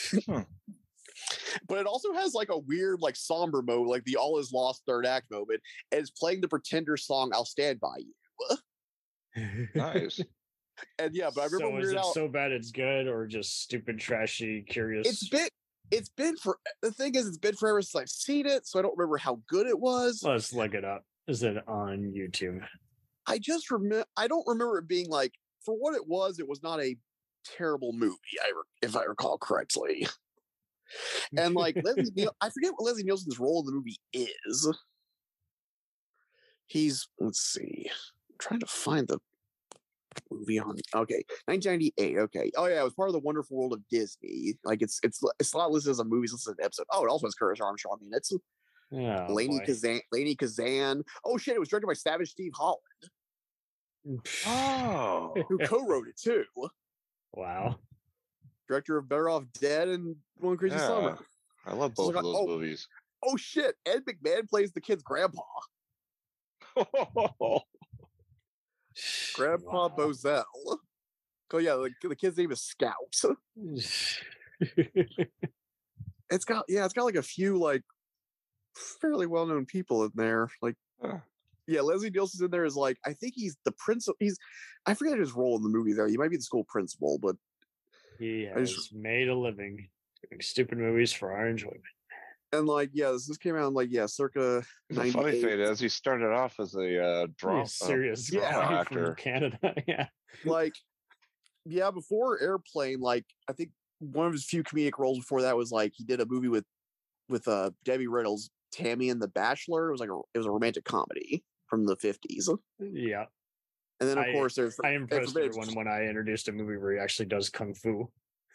But it also has a weird somber mode, the all is lost third act moment, and it's playing the Pretender song "I'll Stand By You." Nice. And yeah, but I remember is it so bad it's good or just stupid, trashy, curious? It's been forever since I've seen it, so I don't remember how good it was. Let's look it up. Is it on YouTube? I don't remember it being like, for what it was not a terrible movie, if I recall correctly. And like I forget what Leslie Nielsen's role in the movie is. Let's see, I'm trying to find the movie on. Okay, 1998. Okay, oh yeah, it was part of the Wonderful World of Disney. Like it's not listed as a movie, it's listed as an episode. Oh, it also has Curtis Armstrong in it. Lainey Kazan. Oh shit, it was directed by Savage Steve Holland. Oh, who co-wrote it too. Wow. Director of Better Off Dead and One Crazy Summer. I love both of those movies. Oh shit, Ed McMahon plays the kid's grandpa. Grandpa Bozell. Oh yeah, the kid's name is Scout. It's got like a few like fairly well-known people in there. Like yeah, Leslie Nielsen's in there as like, I think he's the principal. I forget his role in the movie there. He might be the school principal, but he has made a living doing stupid movies for our enjoyment. And like, yeah, this came out in like, circa. The funny thing is, he started off as a serious drama actor from Canada. Yeah, like, yeah, before Airplane, like I think one of his few comedic roles before that was like he did a movie with Debbie Reynolds, Tammy and the Bachelor. It was a romantic comedy from the 50s. Yeah. And then of course there's I impressed everyone when I introduced a movie where he actually does kung fu.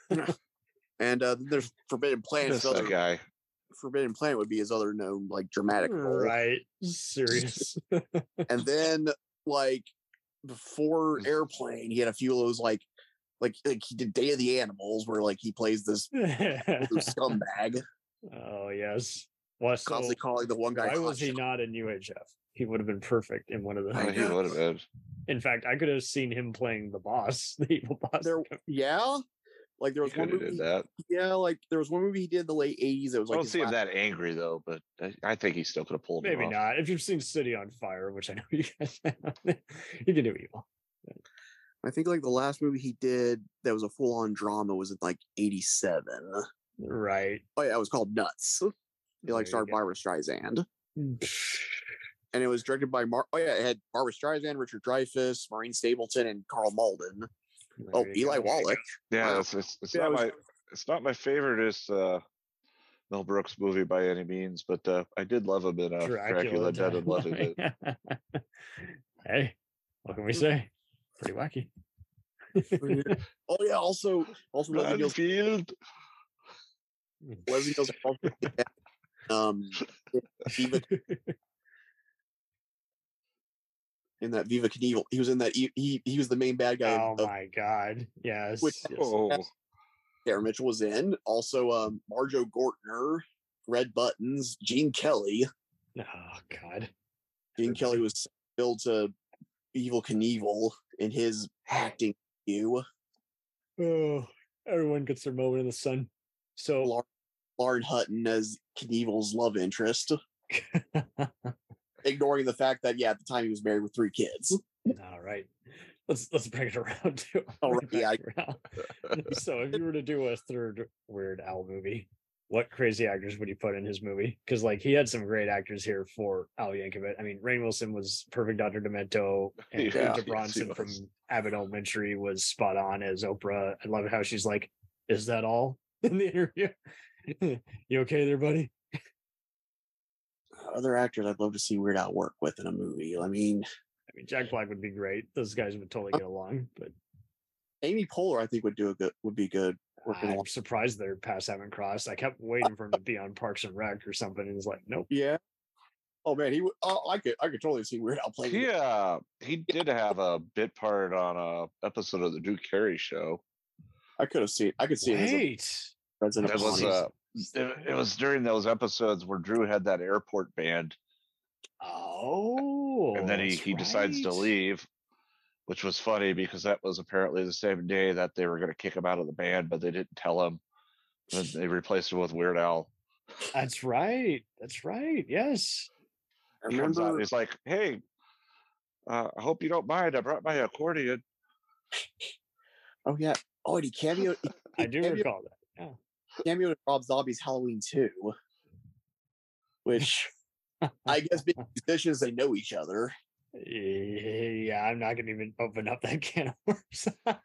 And there's Forbidden Planet. That guy. Forbidden Planet would be his other known like dramatic role. Right. Serious. And then like before Airplane, he had a few of those like he did Day of the Animals where like he plays this scumbag. Oh yes. Well, so constantly calling the one guy. Why was he not in UHF? He would have been perfect in one of the. He would have been. In fact, I could have seen him playing the boss, the evil boss. Like there was one movie. Did that. Yeah, like there was one movie he did in the late 80s. It was like I don't see him that angry though, but I think he still could have pulled it Maybe off. not. If you've seen City on Fire, which I know you guys have, he can do evil. I think like the last movie he did that was a full-on drama was in like 87. Right. Oh yeah, it was called Nuts. He like starred Barbra Streisand. And it was directed by it had Barbra Streisand, Richard Dreyfuss, Maureen Stapleton, and Carl Malden. Eli Wallach. Yeah, Wow. It's not my favorite Mel Brooks movie by any means, but I did love him in Dracula Dead and Loving It. Hey, what can we say? Pretty wacky. Oh yeah, also Leslie Nielsen. Leslie Nielsen in that Viva Knievel. He was in that. He was the main bad guy. Oh my god! Yes. Sarah Mitchell was in. Also, Marjo Gortner, Red Buttons, Gene Kelly. Oh god. Gene Kelly was billed to Evel Knievel in his acting debut. Oh, everyone gets their moment in the sun. So Lauren Hutton as Knievel's love interest. Ignoring the fact that at the time he was married with 3 kids. All right, let's bring it around to. All right, yeah. So if you were to do a third Weird Al movie, what crazy actors would you put in his movie? Because like he had some great actors here for Al Yankovic. I mean, Rainn Wilson was perfect Dr. Demento, and Anja Bronson from Abbott Elementary was spot on as Oprah. I love how she's like, "Is that all?" in the interview. You okay there, buddy? Other actors I'd love to see Weird Al work with in a movie. I mean, Jack Black would be great. Those guys would totally get along. But Amy Poehler, I think, would be good. I'm surprised their paths haven't crossed. I kept waiting for him to be on Parks and Rec or something, and he's like, nope. Yeah. Oh man, he would. I could totally see Weird Al playing. He did have a bit part on a episode of the Drew Carey Show. I could see it. It was during those episodes where Drew had that airport band. Oh, and then he decides to leave, which was funny because that was apparently the same day that they were going to kick him out of the band, but they didn't tell him. And they replaced him with Weird Al. That's right. Yes. He comes out and he's like, "Hey, I hope you don't mind. I brought my accordion." Oh yeah. Oh, and he cameoed. I do recall that. Yeah. Cameoed in Rob Zombie's Halloween 2, which I guess being musicians, they know each other. Yeah, I'm not gonna even open up that can of worms.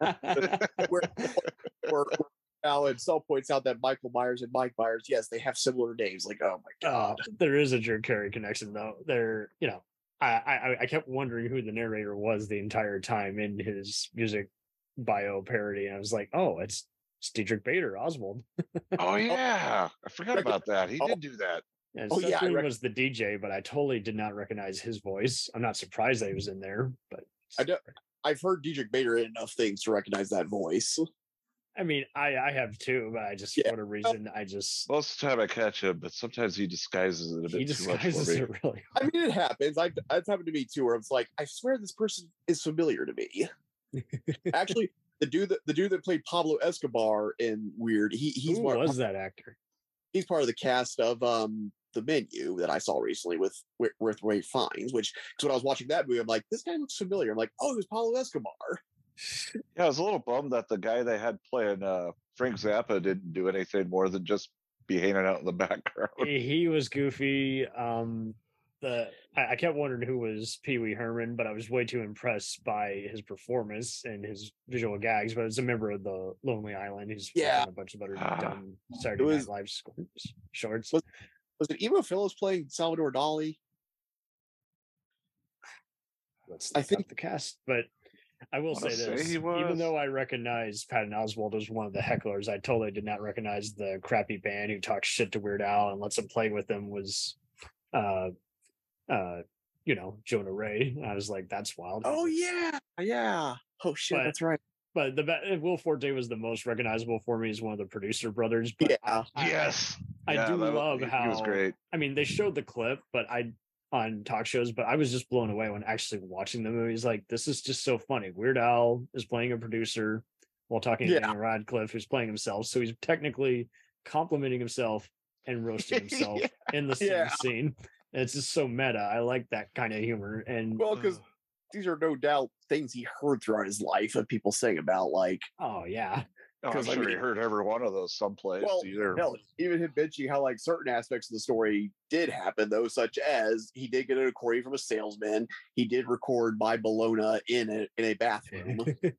Where Alan Sell points out that Michael Myers and Mike Myers, yes, they have similar names. Like, oh my god, there is a Drew Carey connection though. There, I kept wondering who the narrator was the entire time in his music bio parody, and I was like, oh, it's Diedrich Bader, Oswald. Oh yeah, I forgot about that. He did do that. And Seth Green was the DJ, but I totally did not recognize his voice. I'm not surprised that he was in there, but I've heard Diedrich Bader in enough things to recognize that voice. I mean, I have too, but I just for whatever reason most of the time I catch him, but sometimes he disguises it a bit too much for me. It really. I mean, it happens. It's happened to me too, where it's like, I swear this person is familiar to me. Actually, the dude that played Pablo Escobar in Weird, he's who was that actor? He's part of the cast of The Menu that I saw recently with Ralph Fiennes. Which, because when I was watching that movie, I'm like, this guy looks familiar. I'm like, oh, it was Pablo Escobar. Yeah, I was a little bummed that the guy they had playing Frank Zappa didn't do anything more than just be hanging out in the background. He was goofy. I kept wondering who was Pee Wee Herman, but I was way too impressed by his performance and his visual gags. But as a member of the Lonely Island, he's a bunch of other dumb Saturday Night Live shorts. Was it Emo Phillips playing Salvador Dali? I think the cast, but I will say this: even though I recognize Patton Oswalt as one of the hecklers, I totally did not recognize the crappy band who talks shit to Weird Al and lets him play with them was, Jonah Ray. I was like, that's wild. Oh yeah. Oh shit, that's right. But Will Forte was the most recognizable for me as one of the producer brothers. But I do love how he was great. I mean, they showed the clip, but on talk shows, but I was just blown away when actually watching the movies. Like, this is just so funny. Weird Al is playing a producer while talking to Daniel Radcliffe, who's playing himself. So he's technically complimenting himself and roasting himself in the same scene. And it's just so meta. I like that kind of humor. And because these are no doubt things he heard throughout his life of people saying about, like, oh yeah. I'm sure he heard every one of those someplace. Well, hell, even him mentioning how like certain aspects of the story did happen, though, such as he did get a recording from a salesman. He did record My Bologna in a bathroom.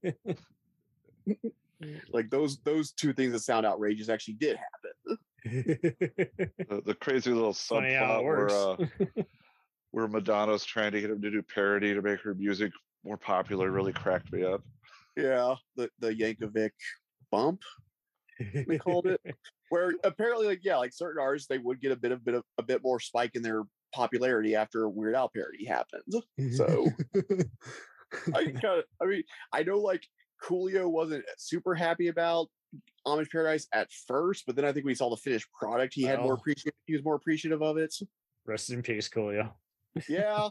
Like those two things that sound outrageous actually did happen. The crazy little subplot where Madonna's trying to get him to do parody to make her music more popular really cracked me up. Yeah, the Yankovic bump, they called it, where apparently like certain artists, they would get a bit more spike in their popularity after a Weird Al parody happens. So I know like Coolio wasn't super happy about Amish Paradise at first, but then I think we saw the finished product. He had he was more appreciative of it. Rest in peace, Coolio. Yeah,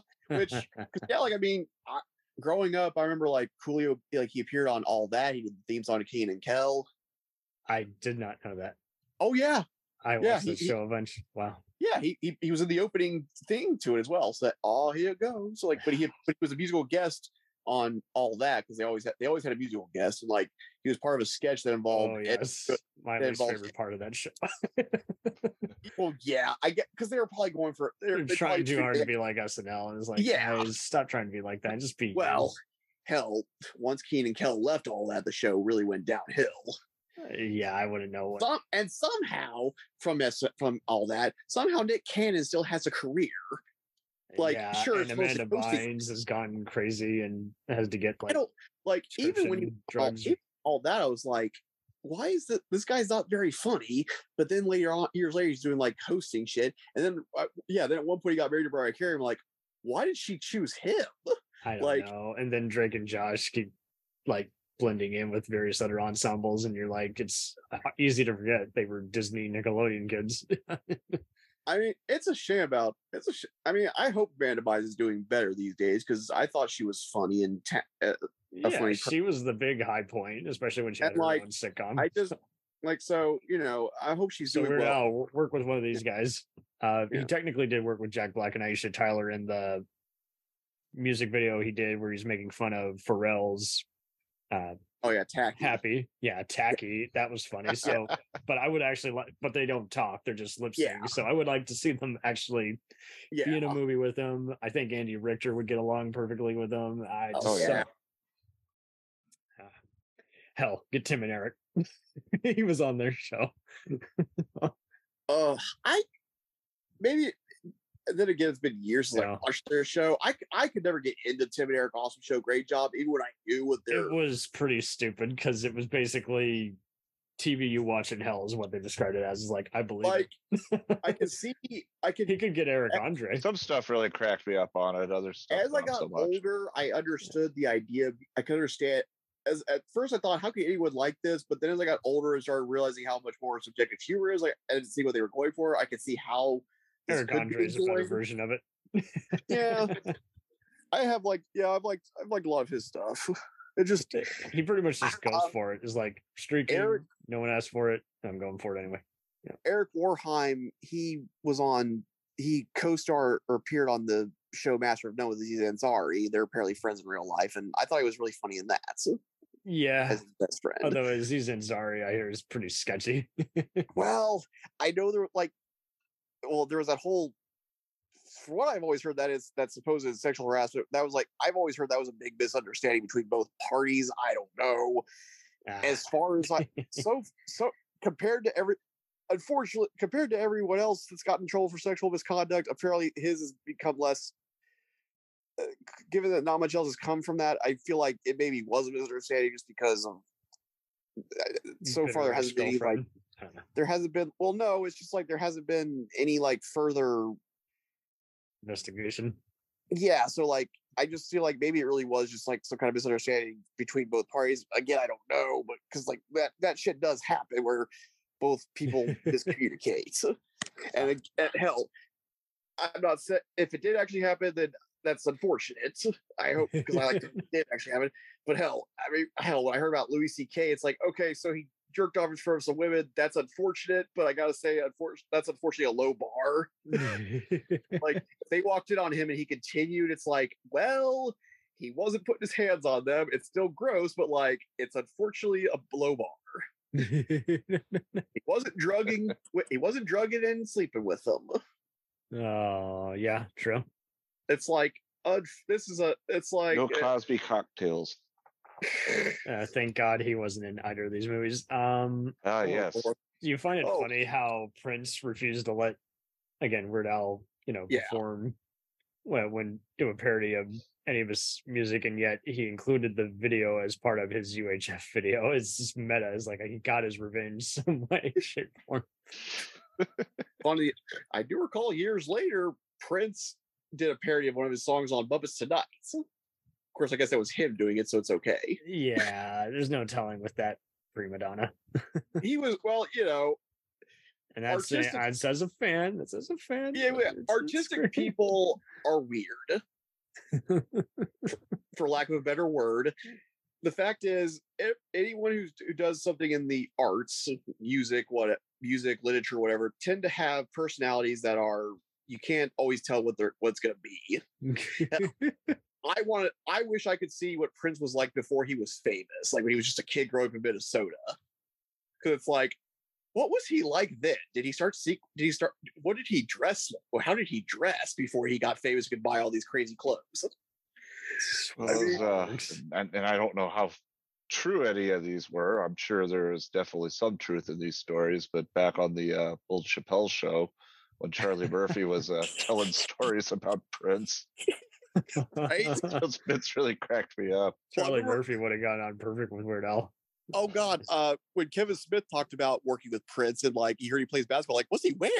growing up, I remember like Coolio, like he appeared on All That. He did the theme song to Kenan and Kel. I did not know that. Oh yeah, I watched the show a bunch. Wow. Yeah, he was in the opening thing to it as well. So here it goes. So like, but he was a musical guest on All That because they always had a musical guest, and like he was part of a sketch that involved. Oh yes, my least favorite part of that show. Well, yeah, I get because they were probably going for they're trying too hard to be like SNL, and it's like, guys, stop trying to be like that. Just be hell. Once Kenan and Kel left All That, the show really went downhill. Yeah, I wouldn't know what. And somehow from All That, somehow Nick Cannon still has a career. Like, sure, and Amanda Bynes has gone crazy and has to get like. I don't like even when you drugs. All That. I was like, why is this guy's not very funny? But then years later, he's doing like hosting shit. And then, then at one point he got married to Mariah Carey. I'm like, why did she choose him? I don't know. And then Drake and Josh keep like blending in with various other ensembles, and you're like, it's easy to forget they were Disney Nickelodeon kids. I mean, it's a shame I mean, I hope Amanda Bynes is doing better these days because I thought she was funny and she was the big high point, especially when she had her own sitcom. I just I hope she's doing Weird well. Al work with one of these guys. He technically did work with Jack Black and Aisha Tyler in the music video he did where he's making fun of Pharrell's Oh yeah, tacky. Happy. Yeah, tacky. That was funny. So, but I would actually like, but they don't talk. They're just lip sync. Yeah. So I would like to see them actually be in a movie with them. I think Andy Richter would get along perfectly with them. Hell, get Tim and Eric. He was on their show. Maybe. Then again, it's been years since I watched their show. I could never get into Tim and Eric Awesome Show. Great job, even when I knew what their. It was pretty stupid because it was basically TV you watch in hell is what they described it as. Is like I believe. Like I can see, he could get Eric Andre. Some stuff really cracked me up on it. Other stuff. As I got older, I understood the idea. I could understand. As at first, I thought, how could anyone like this? But then, as I got older and started realizing how much more subjective humor is, like I didn't see what they were going for. I could see how. Eric Andre is a better version of it. Yeah, I have I've liked a lot of his stuff. It just he pretty much just goes for it. It's like streaking. No one asked for it. I'm going for it anyway. Yeah. Eric Warheim, he co-starred or appeared on the show Master of None with Aziz Ansari. They're apparently friends in real life, and I thought he was really funny in that. So, yeah, as his best friend. Although Aziz Ansari, I hear, is pretty sketchy. Well, I know there there was that whole. For what I've always heard, that supposed sexual harassment. That was I've always heard that was a big misunderstanding between both parties. I don't know. As far as so compared to everyone else that's gotten in trouble for sexual misconduct, apparently his has become less. Given that not much else has come from that, I feel like it maybe was a misunderstanding just because of. So far, there hasn't been there hasn't been. Well, no, it's just there hasn't been any further investigation. Yeah, so I just feel like maybe it really was just some kind of misunderstanding between both parties. Again, I don't know, but because that shit does happen where both people miscommunicate. And hell, I'm not saying if it did actually happen, then that's unfortunate. I hope because I like it did actually happen. But when I heard about Louis C.K., it's okay, so he jerked off in front of some women. That's unfortunate, but I gotta say, that's unfortunately a low bar. If they walked in on him and he continued, it's well, he wasn't putting his hands on them. It's still gross, but it's unfortunately a low bar. He wasn't drugging and sleeping with them. Oh, yeah, true. It's no Cosby cocktails. Thank God he wasn't in either of these movies. Yes. You find it funny how Prince refused to let Weird Al, perform when do a parody of any of his music, and yet he included the video as part of his UHF video. It's just meta. It's he got his revenge some way, shape, form. Funny, I do recall years later, Prince did a parody of one of his songs on Muppets Tonight. Of course, I guess that was him doing it, so it's okay. Yeah, there's no telling with that prima donna. He was, and that's as a fan. That's as a fan. Yeah, artistic people are weird, for lack of a better word. The fact is, anyone who does something in the arts, music, literature, whatever, tend to have personalities that are you can't always tell what's going to be. I wish I could see what Prince was like before he was famous, when he was just a kid growing up in Minnesota. Because it's what was he like then? Did he start? What did he dress? Or how did he dress before he got famous and could buy all these crazy clothes? Well, and I don't know how true any of these were. I'm sure there is definitely some truth in these stories. But back on the old Chappelle show, when Charlie Murphy was telling stories about Prince. Right? Those bits really cracked me up. Charlie Murphy would have gone on perfect with Weird Al. Oh God! When Kevin Smith talked about working with Prince and he heard he plays basketball, what's he wear?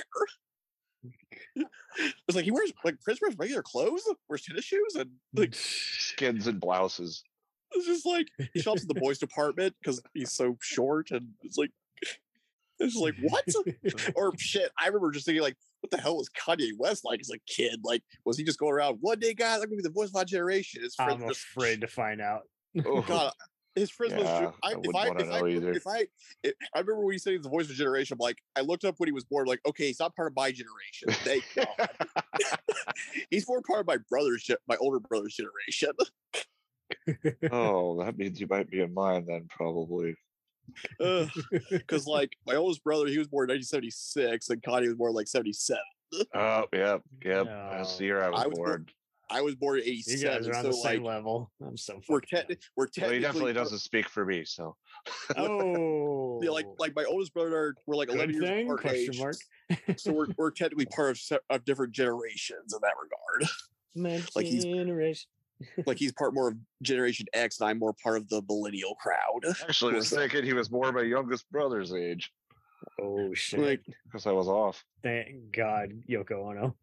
It's he wears Prince wears regular clothes, wears tennis shoes, and skins and blouses. It's just he shops at the boys department because he's so short, and it's what? Or shit! I remember just thinking what the hell was Kanye West like as a kid? Was he just going around one day, guys? I'm gonna be the voice of my generation? His friends I'm afraid to find out. Oh God, his friends was. I remember when he said he's the voice of a generation. I looked up when he was born. Okay, he's not part of my generation. Thank God. He's more part of my older brother's generation. Oh, that means you might be in mine then, probably. Because like my oldest brother, he was born in 1976, and Connie was born like 77. Oh, yep. That's the year I was born. I was born in You guys 87, are on so the same like level. I'm so we're fucking Well, technically he definitely doesn't speak for me, so. Oh, yeah, like my oldest brother, we're like 11 good years thing? apart in Question age, mark. so we're technically part of different generations in that regard. My Like he's generation. like he's part more of Generation X, and I'm more part of the millennial crowd. Actually, I was thinking he was more my youngest brother's age. Oh shit! Like, because I was off. Thank God, Yoko Ono.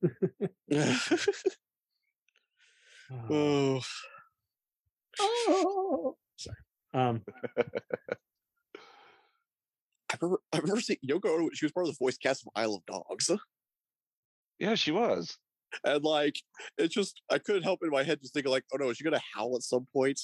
oh. Oh, sorry. I remember seeing Yoko Ono. She was part of the voice cast of Isle of Dogs. Yeah, she was. And like, it's just I couldn't help in my head just thinking like, oh no, is she gonna howl at some point?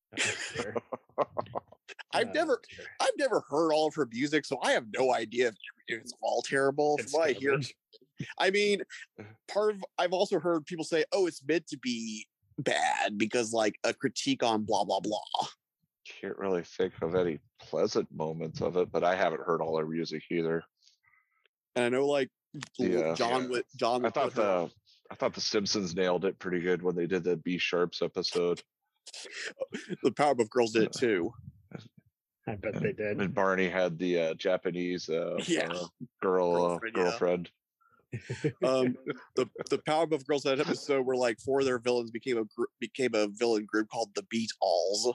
I've never heard all of her music, so I have no idea if it's all terrible. From what I hear, I mean, I've also heard people say, oh, it's meant to be bad because like a critique on blah blah blah. Can't really think of any pleasant moments of it, but I haven't heard all her music either. And I know like John. I thought the Simpsons nailed it pretty good when they did the B Sharps episode. The Powerpuff Girls did it too. I bet they did. And Barney had the Japanese girlfriend. The Powerpuff Girls that episode where like four of their villains became a villain group called the Beat Alls.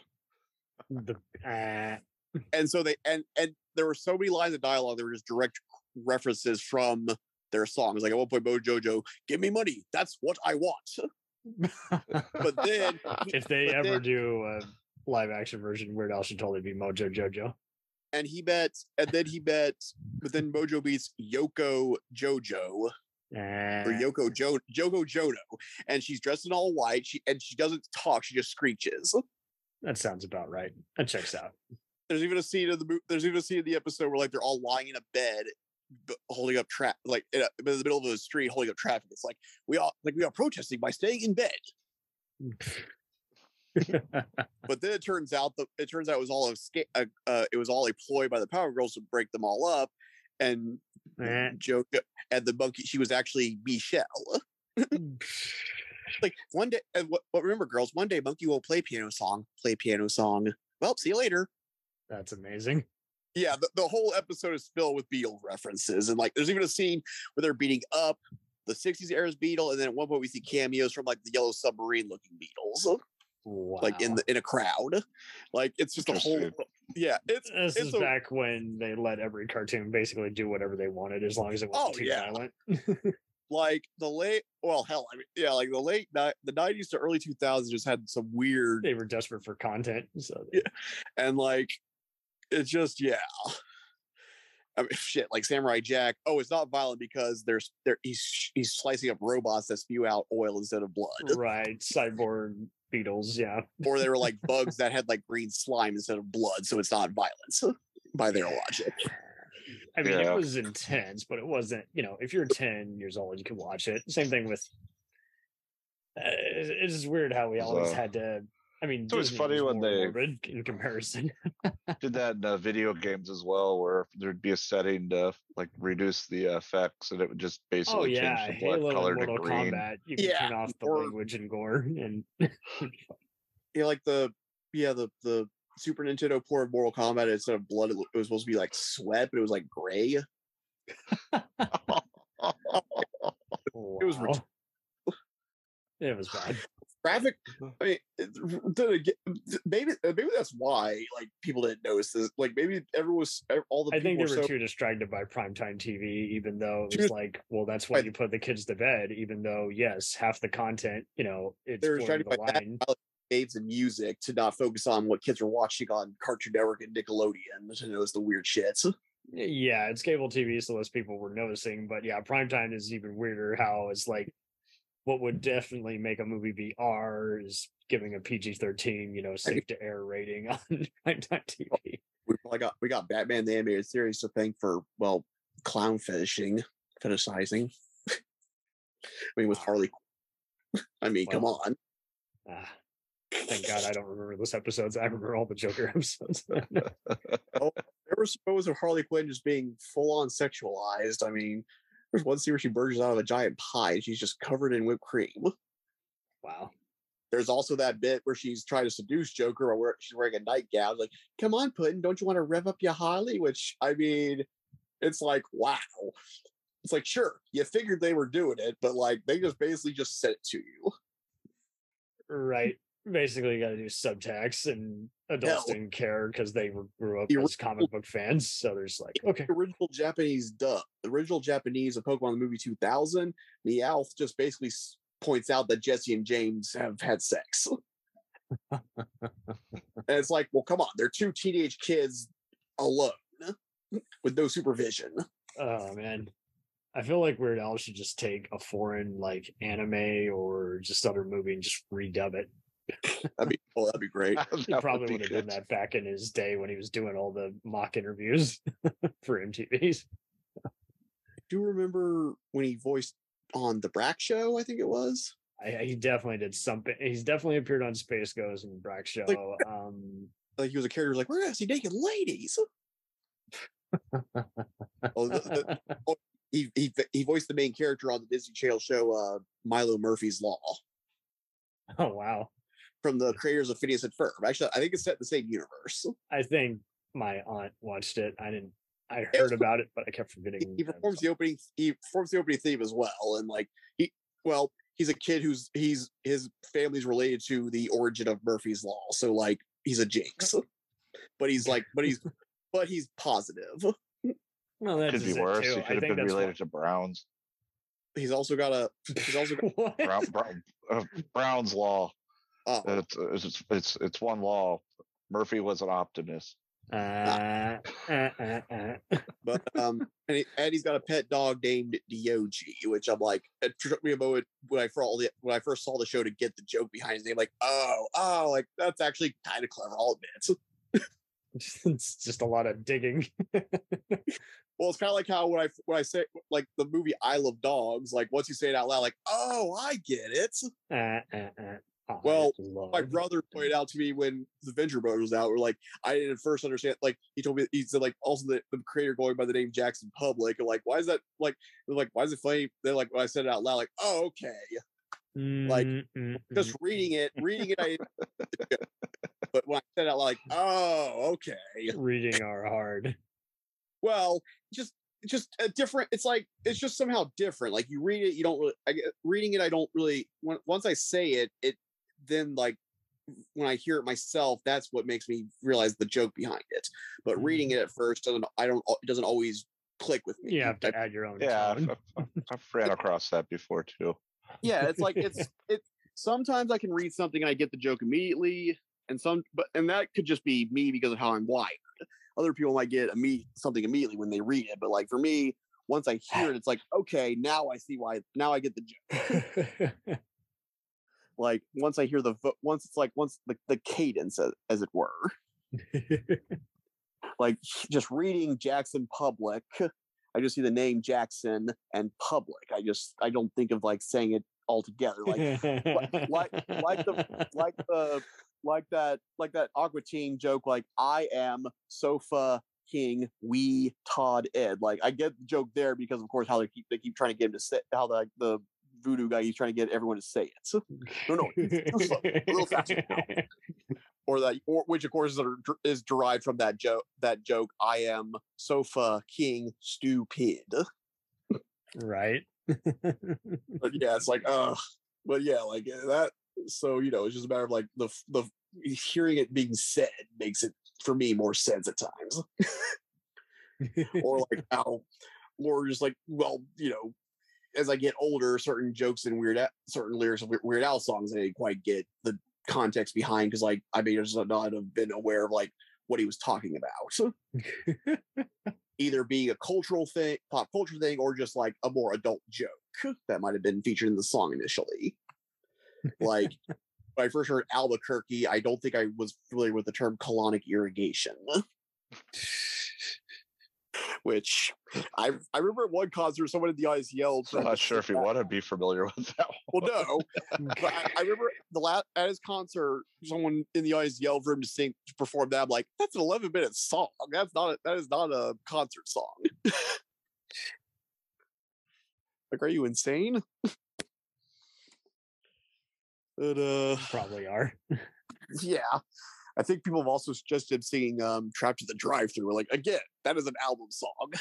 And so they and there were so many lines of dialogue that were just direct references from their songs. Like at one point, Mojojo, give me money, that's what I want. But then if they ever do a live action version, Weird Al should totally be Mojo Jojo. But then Mojo beats Yoko Jojo. Or Yoko Jono, and she's dressed in all white. She doesn't talk; she just screeches. That sounds about right. That checks out. There's even a scene in the episode where like they're all lying in a bed, holding up like in the middle of the street, holding up traffic. It's like we are protesting by staying in bed. But then it turns out it was all a ploy by the Power Girls to break them all up, and Joke and the monkey. She was actually Michelle. Like one day, remember, girls? One day, Monkey will play piano song. Well, see you later. That's amazing. Yeah, the whole episode is filled with Beatle references, and like, there's even a scene where they're beating up the '60s era's Beatle, and then at one point we see cameos from like the Yellow Submarine looking Beatles. Wow. Like in a crowd. Like it's just a whole. Yeah, this is back when they let every cartoon basically do whatever they wanted as long as it wasn't too violent. Like the late 90s to early 2000s just had some weird. They were desperate for content, so and like it's just I mean, shit, like Samurai Jack. Oh, it's not violent because he's slicing up robots that spew out oil instead of blood. Right, cyborg beetles, yeah. Or they were like bugs that had like green slime instead of blood, so it's not violence by their logic. I mean, it was intense, but it wasn't, if you're 10 years old, you can watch it. Same thing with, it's just weird how we always had to, I mean, it was funny when they, in comparison, did that in video games as well, where there'd be a setting to like reduce the effects and it would just basically change the blood color to green. Kombat, you can turn off the language and gore. And like the Super Nintendo port of Mortal Kombat, instead of blood, it was supposed to be like sweat, but it was like gray. It was bad. Graphic. I mean, maybe that's why like people didn't notice this. Like maybe I think they were too distracted by primetime TV, even though it was like, well, that's why you put the kids to bed. Even though, yes, half the content, it's they're distracted by line. Games and music to not focus on what kids are watching on Cartoon Network and Nickelodeon to notice the weird shits. Yeah, it's cable TV, so less people were noticing. But yeah, primetime is even weirder. How it's like, what would definitely make a movie be R is giving a PG-13, safe to air rating on primetime TV. We got Batman the Animated Series to thank for clown fetishizing. I mean, with Harley. I mean, come on. Thank God I don't remember those episodes. I remember all the Joker episodes. Oh, there was supposed of Harley Quinn just being full on sexualized. I mean, there's one scene where she bursts out of a giant pie and she's just covered in whipped cream. Wow. There's also that bit where she's trying to seduce Joker, or she's wearing a nightgown. Like, come on, Puddin', don't you want to rev up your Harley? Which, I mean, it's like, wow. It's like, sure, you figured they were doing it, but like, they just basically just said it to you. Right. Basically, you got to do subtext, and adults didn't care because they grew up as comic book fans. So there's like, okay. The original Japanese of Pokemon the movie 2000, Meowth just basically points out that Jesse and James have had sex. And it's like, well, come on. They're two teenage kids alone with no supervision. Oh, man. I feel like Weird Al should just take a foreign like anime or just other movie and just redub it. That'd be great. He probably would have done that back in his day when he was doing all the mock interviews for MTVs. Do you remember when he voiced on the Brack Show? I think it was. He definitely did something. He's definitely appeared on Space Ghost and Brack Show. Like he was a character who was like, we're gonna see naked ladies. He voiced the main character on the Disney Channel show Milo Murphy's Law. Oh wow. From the creators of Phineas and Ferb. Actually, I think it's set in the same universe. I think my aunt watched it. I heard about it, but I kept forgetting. He performs the opening. He performs the opening theme as well, and like he's a kid his family's related to the origin of Murphy's Law, so like he's a jinx, but he's positive. Well, that could be worse. He could have been related to Browns. He's also got Brown's Law. Oh. It's one law. Murphy was an optimist. But and he's got a pet dog named Diogi, which I'm like, it took me a moment when I first saw the show to get the joke behind his name. Like, oh, like that's actually kind of clever. I'll admit. It's just a lot of digging. Well, it's kind of like how when I say like the movie I Love Dogs, like once you say it out loud, like, oh, I get it. Well, my brother pointed out to me when the Venture Brothers was out, we're like, I didn't first understand. Like, he told me, he said, like, also the creator going by the name Jackson Public, and like, why is that? Like, why is it funny? They're like, when I said it out loud, like, oh, okay. Like, just reading it, but when I said it out loud, like, oh, okay. Reading are hard. Well, just a different. It's like it's just somehow different. Like you read it, you don't really. Reading it, I don't really. Once I say it, then like when I hear it myself, that's what makes me realize the joke behind it. But reading it at first it doesn't always click with me. You have to add your own. Yeah, I've ran across that before too. Yeah, it's like it's sometimes I can read something and I get the joke immediately, and that could just be me because of how I'm wired. Other people might get something immediately when they read it, but like for me, once I hear it, it's like, okay, now I see why. Now I get the joke. Like once I hear the cadence, as it were. Like just reading Jackson Public, I just see the name Jackson and Public. I don't think of like saying it all together. Like that Aqua Teen joke, like I am Sofa King, we Todd Ed. Like I get the joke there because of course how they keep trying to get him to say how the voodoo guy he's trying to get everyone to say it. No, a little faster now. Or which of course is derived from that joke. I am Sofa King Stupid. Right. But yeah, it's like but yeah, like that. So it's just a matter of like the hearing it being said makes it for me more sense at times. Or like how, or just like, well, as I get older, certain jokes and certain lyrics of Weird Al songs I didn't quite get the context behind because like I may just not have been aware of like what he was talking about. Either being a cultural thing, pop culture thing, or just like a more adult joke that might have been featured in the song initially. Like when I first heard Albuquerque, I don't think I was familiar with the term colonic irrigation. Which I remember at one concert, someone in the audience yelled. I'm not sure if you want to be familiar with that one. Well, no. But I remember at his concert, someone in the audience yelled for him to perform that. I'm like, that's an 11-minute song. That is not a concert song. Like, are you insane? But Probably are. yeah. I think people have also suggested singing Trapped to the Drive-Thru. We're like, again, that is an album song.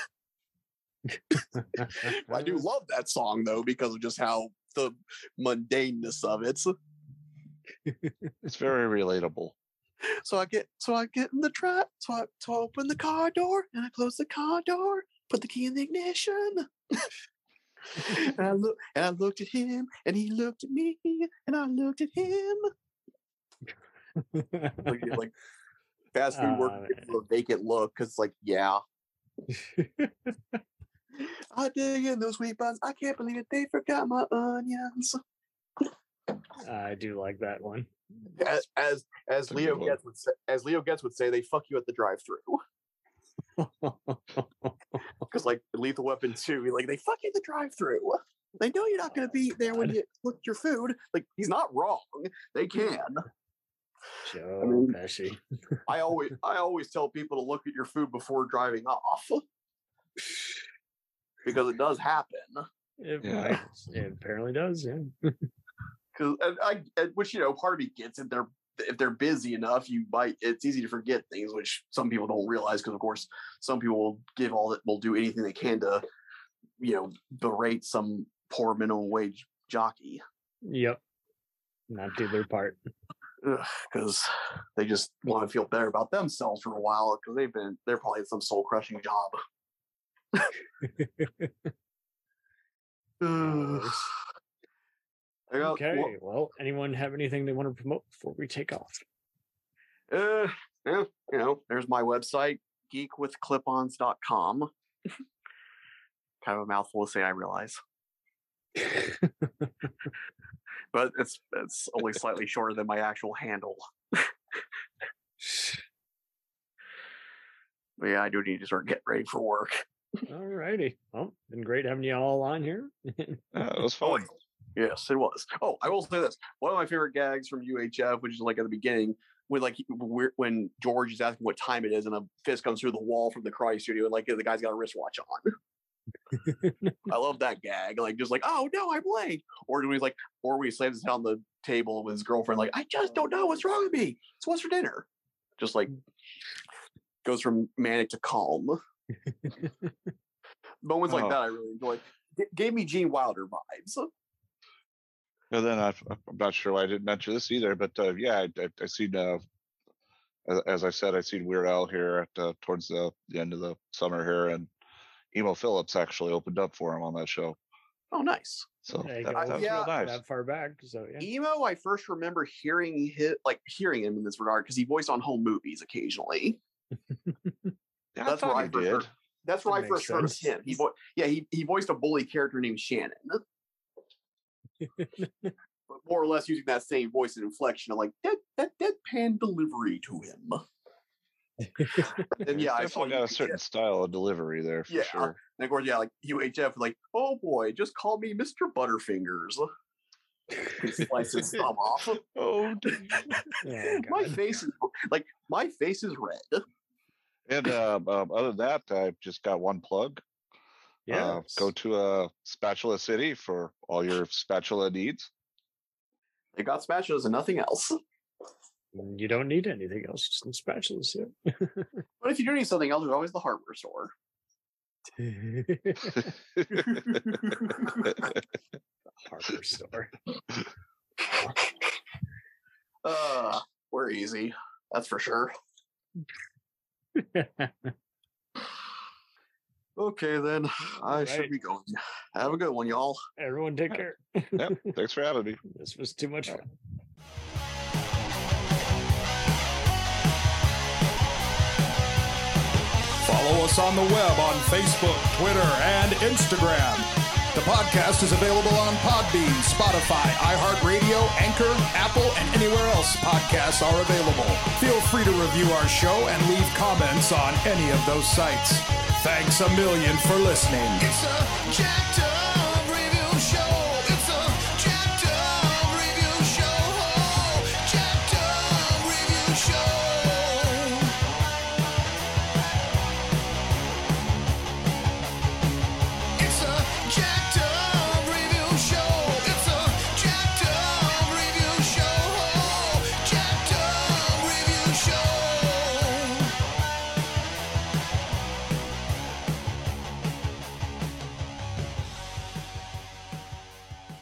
I do love that song though, because of just how the mundaneness of it. It's very relatable. So I get in the trap, so I open the car door and I close the car door, put the key in the ignition. and I looked at him and he looked at me and I looked at him. like fast food work with a vacant look, because like, yeah. I dig in those sweet buns. I can't believe it. They forgot my onions. I do like that one. As Leo Getz would say, they fuck you at the drive-thru. Because like Lethal Weapon 2, like they fuck you at the drive-thru. They know you're not going to be there when you look at your food. Like, he's not wrong. They can. Joe Pesci. I always tell people to look at your food before driving off, because it does happen. It apparently does. Yeah. Because which part of me gets it. If they're busy enough, it's easy to forget things, which some people don't realize. Because of course, some people will do anything they can to, berate some poor minimum wage jockey. Yep. Not do their part. Because they just want to feel better about themselves for a while, because they're probably in some soul crushing job. Okay. Well, anyone have anything they want to promote before we take off? There's my website, geekwithclipons.com. Kind of a mouthful to say, I realize. But it's only slightly shorter than my actual handle. But yeah, I do need to start getting ready for work. All righty. Well, been great having you all on here. It was fun. Yes, it was. Oh, I will say this. One of my favorite gags from UHF, which is like at the beginning, when George is asking what time it is, and a fist comes through the wall from the karate studio, and like the guy's got a wristwatch on. I love that gag. Like, just like, oh no, I'm late. Or when he slams his head on the table with his girlfriend, like, I just don't know what's wrong with me. So what's for dinner? Just like goes from manic to calm. Moments like that I really enjoyed. Gave me Gene Wilder vibes. And then I'm not sure why I didn't mention this either, but I seen, as I said, I seen Weird Al here at towards the end of the summer here, and Emo Phillips actually opened up for him on that show. Oh, nice. So that was real nice. That far back. So yeah. Emo, I first remember hearing him in this regard because he voiced on home movies occasionally. Yeah, that's where I did. That's where I first heard of him. He voiced a bully character named Shannon. But more or less using that same voice and inflection of like that deadpan delivery to him. And yeah, I definitely got a certain style of delivery there for sure. And of course, like UHF, like, oh boy, just call me Mr. Butterfingers. He slices his thumb off. Oh, my face is red. And other than that, I've just got one plug. Yeah, go to Spatula City for all your spatula needs. They got spatulas and nothing else. You don't need anything else, just some spatulas. Yeah. But if you do need something else, there's always the hardware store. Hardware store. We're easy. That's for sure. Okay, then. I should be going. Have a good one, y'all. Everyone take care. Yep, thanks for having me. This was too much fun. Follow us on the web on Facebook, Twitter, and Instagram The podcast is available on Podbean, Spotify, iHeartRadio, Anchor, Apple, and anywhere else podcasts are available. Feel free to review our show and leave comments on any of those sites. Thanks a million for listening. It's a jacked up